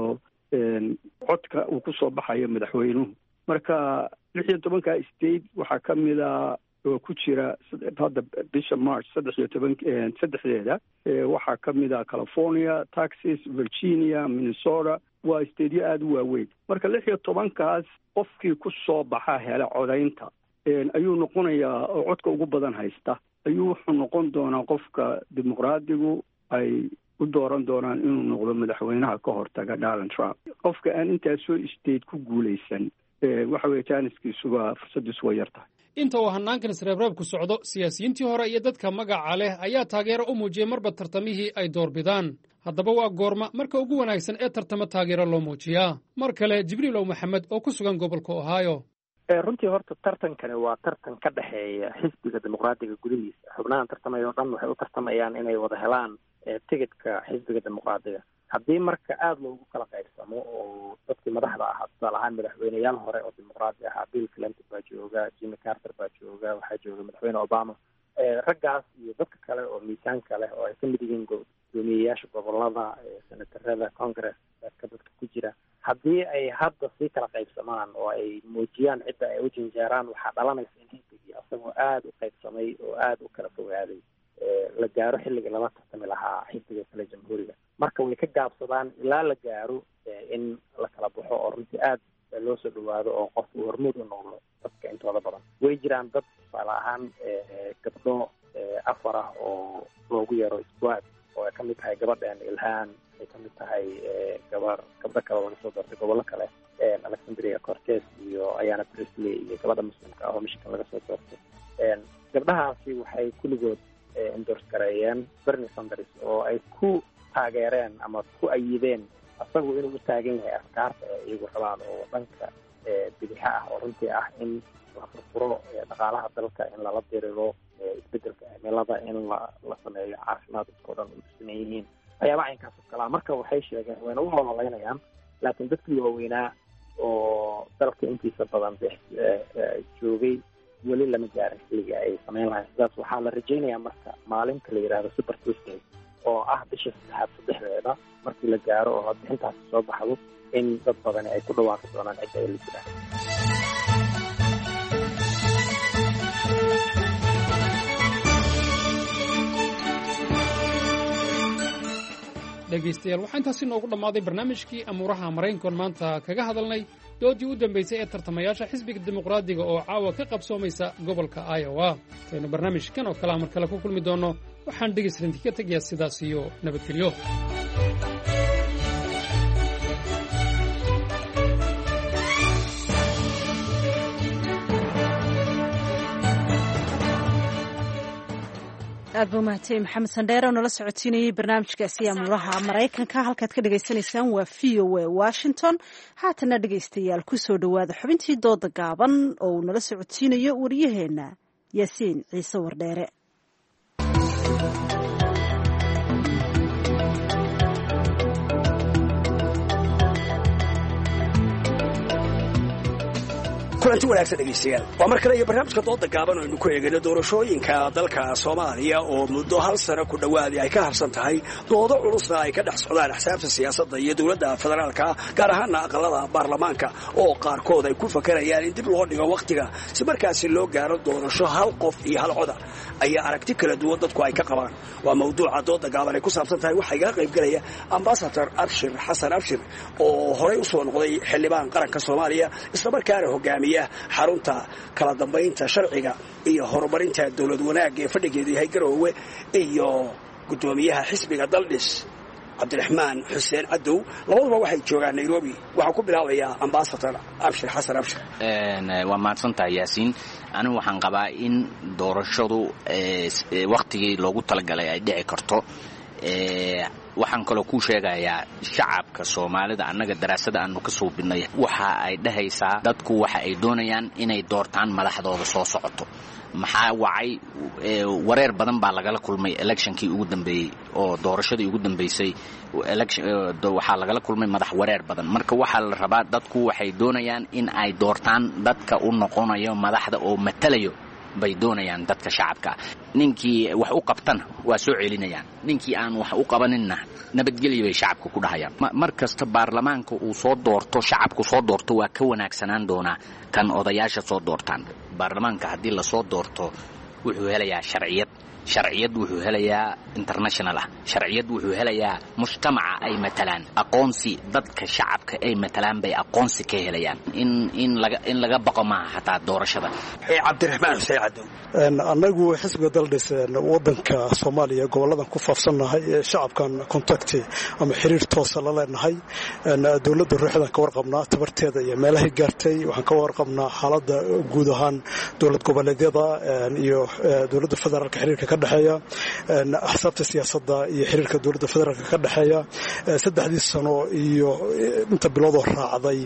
codka uu kusoo baxayo madaxweynuhu. marka lix iyo tobanka state waxaa kamid a oo ku jira hadda bisha march saddex iyo toban saddexdeeda waxaa kamid a california, texas, virginia, minnesota. waa stateyo aada u waaweyn. marka lix iyo tobankaas qofkii ku soo baxa hela codaynta ayuu noqonayaa oo codka ugu badan haysta ayuu wuxuu noqon doonaa qofka dimuqraadigu ay u dooran doonaan inuu noqdo madaxweynaha ka hortaga donald trump. qofka aan intaas soo state ku guulaysan waxa weye jaaniskiisuba fursadiisu way yar tahay. inta uu hanaankan isreebreebku socdo siyaasiyiintii hore iyo dadka magaca leh ayaa taageero u muujiyey marba tartamihii ay doorbidaan. haddaba waa goorma marka ugu wanaagsan ee tartamo taageero loo muujiyaa. mar kale jibriilow maxamed oo ku sugan gobolka ohio. runtii horta tartankani waa tartan ka dhexeeya xisbiga dimuqraadiga gudihiisa. xubnahan tartamaya oo dhan waxay u tartamayaan inay wada helaan tigidhka xisbiga dimuqraadiga. haddii marka aada loogu kala qaybsamo oo dadkii madaxda ahaa tusaale ahaan madaxweyneyaal hore oo dimuqraadi ahaa, bill clinton baa jooga, jimmy carter baa jooga, waxaa jooga madaxweyne obama. raggaas iyo dadka kale oo miisaanka leh oo ay ka mid yihiin gudoomiyeyaasha gobolada, senatarada, congress ka dadka ku jira, haddii ay hadda sii kala qaybsamaan oo ay muujiyaan cidda ay u janjeeraan waxaa dhalanaysa in xisbigii asagoo aada u qaybsamay oo aada u kala fogaaday la gaaro xilligii lala tartami lahaa xisbiga kale jamhuuriga. marka way ka gaabsadaan ilaa la gaaro in la kala baxo oo runtii aad loo soo dhawaado oo qofku hormuud u noqdo dadka intooda badan. way jiraan dad tusaale ahaan gabdho afar ah oo loogu yeero squad oo ay kamid tahay gabadhan ilhaan, ay kamid tahay gabar gabdho kale laga soo doortay gobollo kale, alexandria cortez iyo ayana presley iyo gabadha muslimka ah oo michigan laga soo doortay. gabdhahaasi waxay kulligood endorse gareeyeen bernie sanders oo ay ku taageereen ama ku ayideen asagu inuu u taagan yahay afkaarta ee iyagu rabaan oo dhanka bidixa ah oo runtii ah in la furfuro dhaqaalaha dalka, in lala diriro isbedelka cimilada, in la la sameeyo caafimaad dadkao dhan u sameyn yihiin waxyaabaha inkaas oo kalaa. marka waxay sheegeen wayna u hololeynayaan, laakiin dadkii waaweynaa oo dalka intiisa badan de joogay weli lama gaarin xilliga ay sameyn lahayn sidaas. waxaa la rajaynayaa marka maalinta la yidhaahdo super tuesday oo ah bisha saddexaad saddexdeeda markii la gaaro oo codbixintaasi soo baxdo in dad badani ay ku dhawaaqi doonaan cidda ay la jiraan. dhegaystayaal waxaa intaasi noogu dhammaaday barnaamijkii amuuraha maraykankoon maanta kaga hadalnay doodii u dambaysay ee tartamayaasha xisbiga dimuqraadiga oo caawa ka qabsoomaysa gobolka iowa. intaynu barnaamijkan oo kalea mar kale ku kulmi doonno waxaan dhegaystarinti ka tegayaa sidaas iyo nabadgelyo. aad buu mahadsanyahay maxamed sandheere oo nala socotiinayay barnaamijkaasi amuuraha maraykanka. halkaad ka dhagaysanaysaan waa v o a washington. haatana dhegaystayaal ku soo dhowaada xubintii dooda gaaban oo uu nala socotiinayo waryaheena yaasiin ciise wardheere. kulanti wanaagsan dhegaystayaal, waa mar kale iyo barnaamijka dooda gaaban oo aynu ku eegayno doorashooyinka dalka Soomaaliya oo muddo hal sano ku dhawaadi ay ka harsan tahay doodo culusna ay ka dhex socdaan axsaabta siyaasadda iyo dowladda federaalka, gaar ahaana aqalada baarlamaanka oo qaarkood ay ku fakarayaan in dib loo dhigo waqtiga si markaasi loo gaaro doorasho hal qof iyo hal cod ayaa aragti kala duwan dadku ay ka qabaan. waa mawduuca dooda gaaban ay ku saabsan tahay. waxaa iga qayb galaya ambassador Abshir Xasan Abshir oo horey u soo noqday xildhibaan qaranka Soomaaliya isla markaana hogaamiya xarunta kala dambeynta sharciga iyo horumarinta dowlad wanaag ee fadhigeedu yahay Garowe, iyo gudoomiyaha xisbiga Daldhis Cabdiraxmaan Xuseen Cadow. labaduba waxay joogaan Nairobi. waxaan ku bilaabayaa ambassador Abshir Xasan Abshir. waa mahadsantahay Yaasiin. anigu waxaan qabaa in doorashadu waqtigii loogu talagalay ay dhici karto. waxaan kaloo ku sheegayaa shacabka Soomaalida annaga daraasada aanu ka soo bidnay waxa ay dhahaysaa dadku waxa ay doonayaan inay doortaan madaxdooda soo socoto. maxaa wacay wareer badan baa lagala kulmay electionkii ugu dambeeyay oo doorashadii ugu dambeysay waxaa lagala kulmay madax wareer badan. marka waxaa la rabaa dadku waxay doonayaan in ay doortaan dadka u noqonayo madaxda oo matalayo bay doonayaan dadka shacabka. ninkii wax u qabtana waa soo celinayaan, ninkii aan wax u qabaninna nabadgelyo bay shacabka ku dhahayaan. mar kasta baarlamaanka uu soo doorto shacabku soo doorto waa ka wanaagsanaan doonaa kan odayaasha soo doortaan. baarlamaanka haddii la soo doorto wuxuu helayaa sharciyad sharciyad wuxuu helayaa international ah, sharciyad wuxuu helayaa mujtamaca ay matalaan, aqoonsi dadka shacabka ay matalaan bay aqoonsi ka helayaan. in in laga in laga baqo maaha hataa doorashada. Cabdiraxmaan Xuseen Cadow. annagu xisbiga Daldhis wadanka Soomaaliya goboladan ku faafsannahay ee shacabkan contact ama xiriir toos ah la leenahay. dowladda ruuxdan ka warqabnaa tabarteeda iyo meelaha gaartay. waxaan ka warqabnaa xaaladda guud ahaan dowlad goboleedyada iyo dowladda federaalka xiriirka ka dhexeeya, axsaabta siyaasadda iyo xiriirka dowladda federaalka ka dhexeeya. saddexdii sano iyo inta biloodoo raacday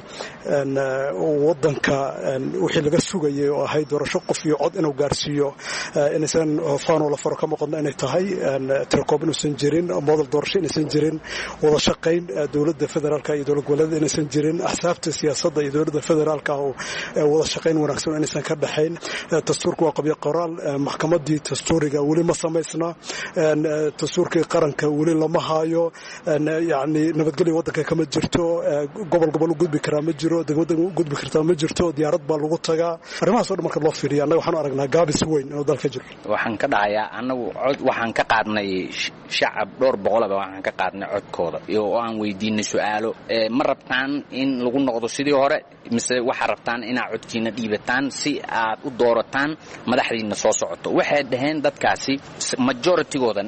wadanka wixii laga sugayay oo ahayd doorasho qof iyo cod inuu gaarsiiyo inaysan faano la faro ka muuqadna inay tahay tirakoob inuusan jirin, model doorasho inaysan jirin, wada shaqayn dowladda federaalka iyo dowlad goboleedyada inaysan jirin, axsaabta siyaasadda iyo dowladda federaalka oo wada shaqayn wanaagsan inaysan ka dhexayn. dastuurku waa qabyo qoraal, maxkamadii dastuuriga weli ma samaysna, dastuurkii qaranka weli lama haayo, yani nabadgelyo wadanka kama jirto, gobol gobol u gudbi karaa ma jiro, degmada u gudbi kartaa ma jirto, diyaarad baa lagu tagaa. arrimahaas oo dhan marka loo fiiriyo annaga waxaan aragnaa gaabis weyn inuu dalka jiro. waxaan ka dhahayaa annagu cod waxaan ka qaadnay shacab dhowr boqolaba waxaan ka qaadnay codkooda iyo aan weydiinay su'aalo. ma rabtaan in lagu noqdo sidii hore mise waxa rabtaan inaad codkiina dhiibataan si aad u doorataan madaxdiina soo socoto? waxay dhaheen dadkaasi dadkaasi majoritygoodan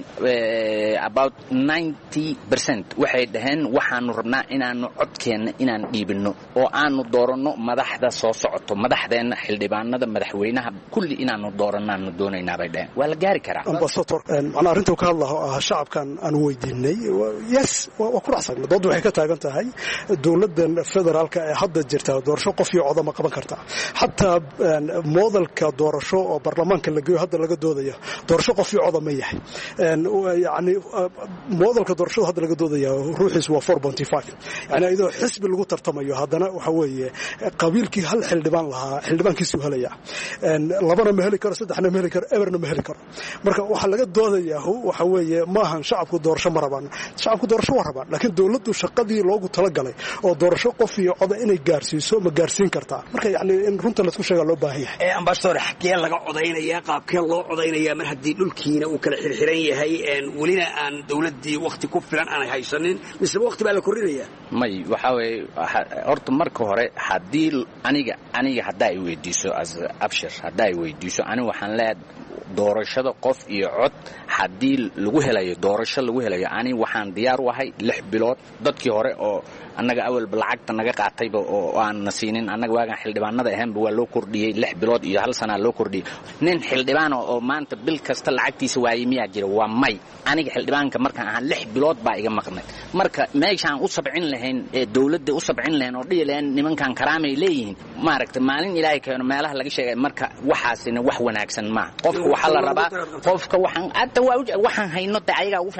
about ninety percent waxay dhaheen waxaanu rabnaa inaanu codkeenna inaan dhiibinno oo aanu dooranno madaxda soo socoto madaxdeenna xildhibaanada madaxweynaha kulli inaanu doorannaanu doonaynaa bay dhaheen waa la gaari karaa ambasador macnaa arrintuu ka hadlaho ah shacabkan aan weydiinay yes waa ku dhacsan doodda waxay ka taagan tahay dowladdan federaalka ee hadda jirta doorasho qof iyo coda ma qaban kartaa xataa moodalka doorasho oo baarlamaanka la geeyo hadda laga doodaya doorasho qof iyo coda ma yahay yani moodalka doorashada hadda laga doodaya ruuxiisu waa four point five yani iyadoo xisbi lagu tartamayo haddana waxa weeye qabiilkii hal xildhibaan lahaa xildhibaankiisuu helaya labana ma heli karo saddexna ma heli karo eberna ma heli karo marka waxaa laga doodayaa waxa weeye maahan shacabku doorasho ma rabaan shacabku doorasho waa rabaan laakiin dowladdu shaqadii loogu talagalay oo doorasho qof iyo coda inay gaarsiiso ma gaarsiin kartaa marka yani in runta laisku sheegaa loo baahan yahay ambasador xagee laga codaynayaa qaabkee loo codaynayaa mar haddii dhulkiina uu kala xirxiran yahay welina aan dowladdii wakti ku filan aanay haysanin mise wakti baa la kordhinayaa may waxaa weeye horta marka hore haddii aniga aniga haddaa i weydiiso as abshir haddaa i weydiiso aniga waxaan leeyahay doorashada qof iyo cod haddii lagu helayo doorasho lagu helayo ani waxaan diyaar u ahay lix bilood dadkii hore oo annaga awalba lacagta naga qaatayba oo aan na siinin annaga waagaan xildhibaanada ahaanba waa loo kordhiyey lix bilood iyo hal sanaa loo kordhiyey nin xildhibaan oo maanta bil kasta lacagtiisa waayey miyaa jira waa may aniga xildhibaanka markaan ahaan lix bilood baa iga maqnay marka meeshaan u sabcin lahayn ee dowladda u sabcin lahayn oo dhihi lahayn nimankan karaamay leeyihiin maaragta maalin ilaahay keeno meelaha laga sheegay marka waxaasina wax wanaagsan maaha qofka waxaa la rabaa qofka waxaan hadda waxaan hayno de ayagaa ugu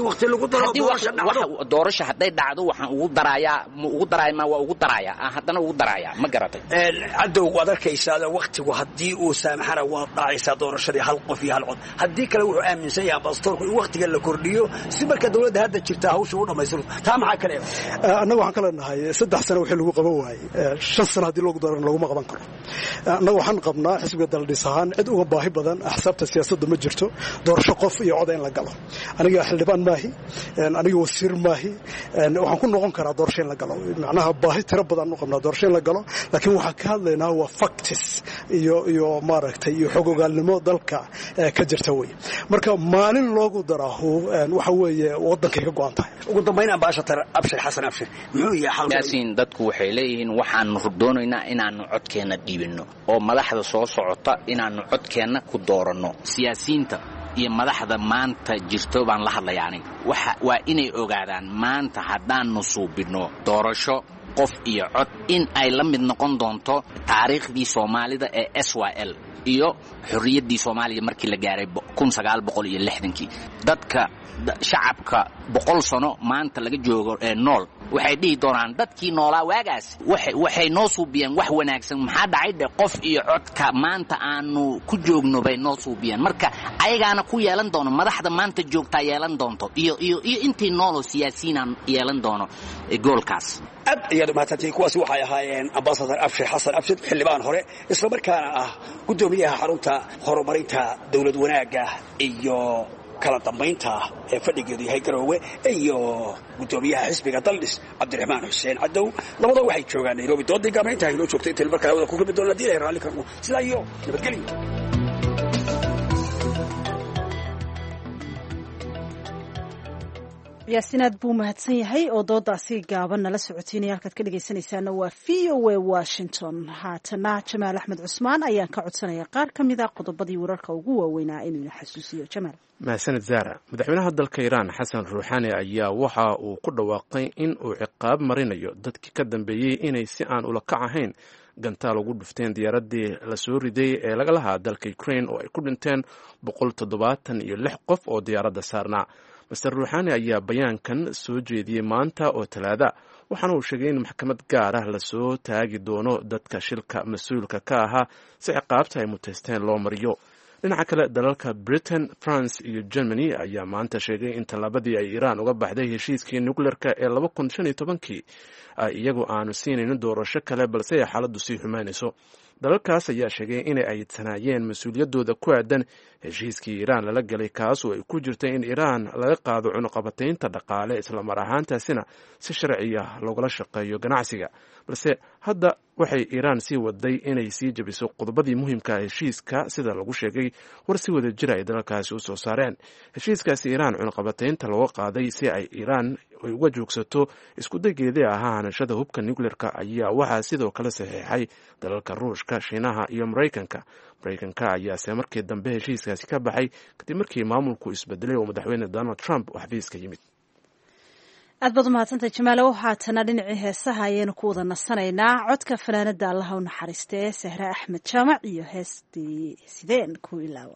fiican doorasho hadday dhacdo waxaan ugu daraa ugu daraaya ma waa ugu daraaya haddana ugu daraaya ma garatay cadow waad arkaysaa waqtigu haddii uu saamaxana waad dhacaysaa doorashadii hal qof iyo hal cod haddii kale wuxuu aaminsan yahay ambasadorku in waqtiga la kordhiyo si marka dowladda hadda jirta hawsha u dhammaystirto taa maxaa kale annaga waxaan ka leenahay saddex sano wixii lagu qaban waayey shan sano haddii loogu daran laguma qaban karo annaga waxaan qabnaa xisbiga daldhis ahaan cid uga baahi badan axsaabta siyaasadda ma jirto doorasho qof iyo coda in la galo aniga xildhibaan maahi aniga wasiir maahi waxaan ku noqon karaa doorasho in la galo macnaha baahi tiro badan u qabnaa doorasho in la galo laakiin waxaan ka hadlaynaa waa factis iyo iyo maaragtay iyo xog ogaalnimo dalka ka jirta wey marka maalin loogu daraahu waxa weeye waddankay ka go'an tahay ugu dambayn ambaashatar abshir xasan abshir muxuu yahay yaasiin dadku waxay leeyihiin waxaanu doonaynaa inaanu codkeenna dhiibinno oo madaxda soo socota inaanu codkeenna ku dooranno siyaasiyiinta iyo madaxda maanta jirto baan la hadlayaa aniga waxa waa inay ogaadaan maanta haddaannu suubinno doorasho qof iyo cod in ay la mid noqon doonto taariikhdii soomaalida ee s y l iyo xorriyaddii soomaaliya markii la gaaray kun sagaal boqol iyo lixdankii dadka shacabka boqol sano maanta laga joogo ee nool waxay dhihi doonaan dadkii noolaa waagaas waxay noo suubiyeen wax wanaagsan maxaa dhacay dhe qof iyo codka maanta aanu ku joogno bay noo suubiyeen marka ayagaana ku yeelan doono madaxda maanta joogtaa yeelan doonto iyo iyo iyo intii nooloo siyaasiyiinaan yeelan doono goolkaas aad ayaad umahadsantihiin kuwaasi waxay ahaayeen ambasador abshir xasan abshir xildhibaan hore isla markaana ah guddoomiyaha xarunta horumarinta dowlad wanaagga iyo kala dambaynta ee fadhigeedu yahay garoowe iyo guddoomiyaha xisbiga daldhis cabdiraxmaan xuseen cadow labada waxay joogaan nairobi doodii gaamaynta inoo joogtay inta markaa hawada ku kulmi doona diilay raalli karno sidaa iyo nabadgelyo yaasiin aad buu mahadsan yahay oo doodaasi gaaban nala socotiinaya halkaad ka dhegaysanaysaana waa v o a washington haatana jamaal axmed cusmaan ayaan ka codsanaya qaar ka mid a qodobadii wararka ugu waaweynaa inuu ina xasuusiyo jamaal mahadsanid zaara madaxweynaha dalka iiraan xasan ruuxaani ayaa waxa uu ku dhawaaqay in uu ciqaab marinayo dadkii ka dambeeyey inay si aan ula kac ahayn gantaal ugu dhufteen diyaaraddii lasoo riday ee laga lahaa dalka ukraine oo ay ku dhinteen boqol toddobaatan iyo lix qof oo diyaaradda saarnaa master ruuxaani ayaa bayaankan soo jeediyey maanta oo talaada waxaana uu sheegay in maxkamad gaar ah lasoo taagi doono dadka shilka mas-uulka ka ahaa si ciqaabta ay muteysteen loo mariyo dhinaca kale dalalka britain france iyo germany ayaa maanta sheegay in tallaabadii ay iiraan uga baxday heshiiskii nuclearka ee laba kun shan iyo tobankii iyagu aanu siinaynin doorasho kale balse ay xaaladdu sii xumaanayso dalalkaas ayaa sheegay inay ayidsanaayeen mas-uuliyaddooda ku aadan heshiiskii iiraan lala galay kaasoo ay ku jirtay in iiraan laga qaado cunuqabataynta dhaqaale islamar ahaantaasina si sharci ah loogala shaqeeyo ganacsiga balse hadda waxay iiraan sii waday inay sii jabiso qodobadii muhiimka heshiiska sida lagu sheegay war si wada jira ay dalalkaasi u soo saareen. heshiiskaasi iiraan cunaqabataynta looga qaaday si ay iiraan ay uga joogsato iskudageedii ahaa hanashada hubka nucleerka ayaa waxaa sidoo kale saxiixay dalalka ruushka, shiinaha iyo maraykanka. maraykanka ayaase markii dambe heshiiskaasi ka baxay kadib markii maamulku isbedelay oo madaxweyne donald trump uu xafiiska yimid. aad baad umahadsantay jamaalow. haatana dhinacii heesaha ayaynu ku wada nasanaynaa. codka fanaanada allaha u naxariista ee sahre axmed jaamac iyo heestii sideen ku ilaawa.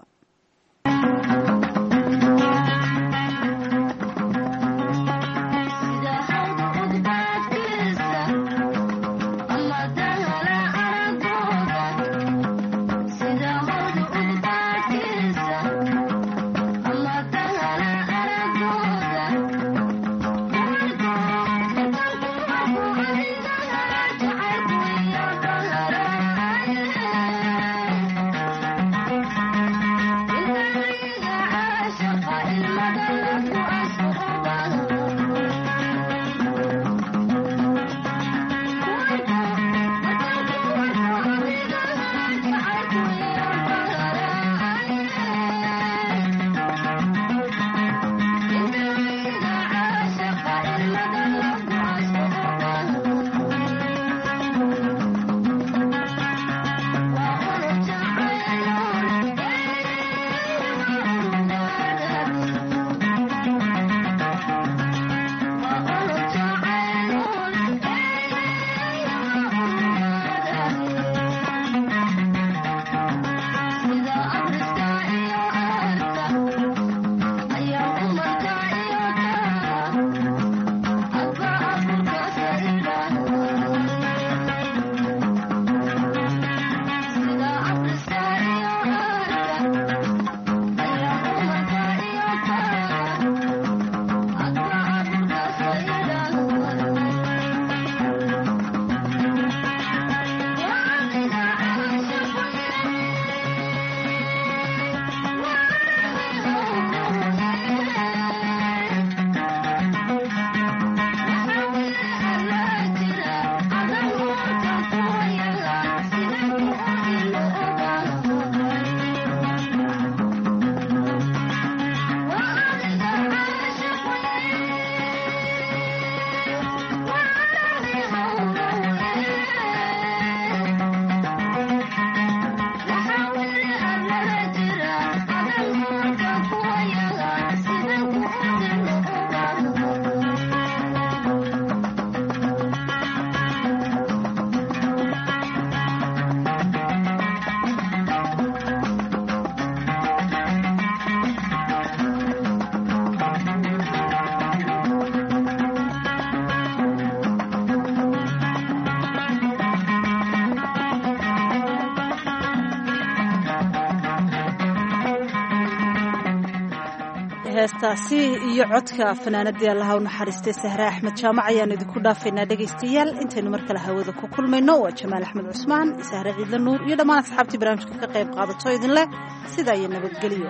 heestaasi iyo codka fanaanadii allaha u naxariistay sahre axmed jaamac ayaan idinku dhaafaynaa dhegaystayaal intaynu mar kale hawada ku kulmayno. waa jamaal axmed cusmaan, sahre ciidla nuur iyo dhammaan asxaabtii barnaamijka ka qayb qaadato idin leh sidaa iyo nabadgelyo.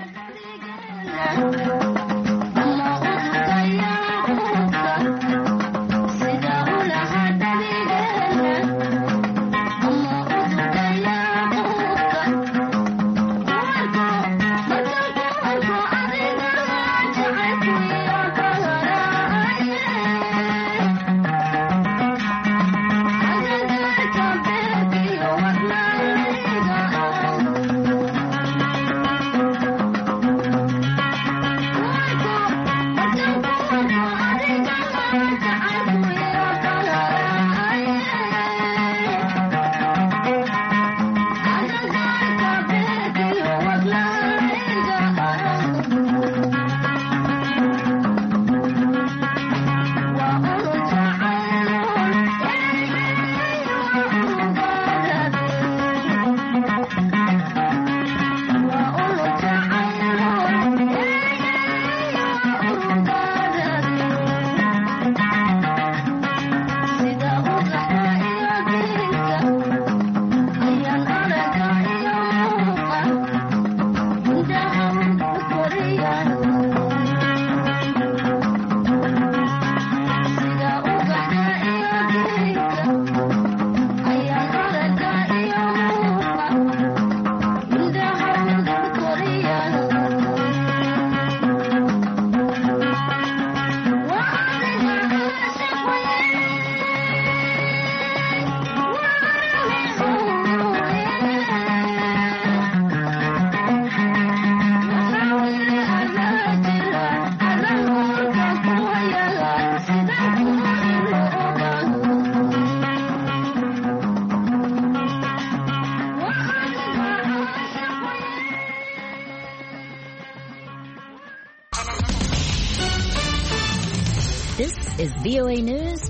is V O A News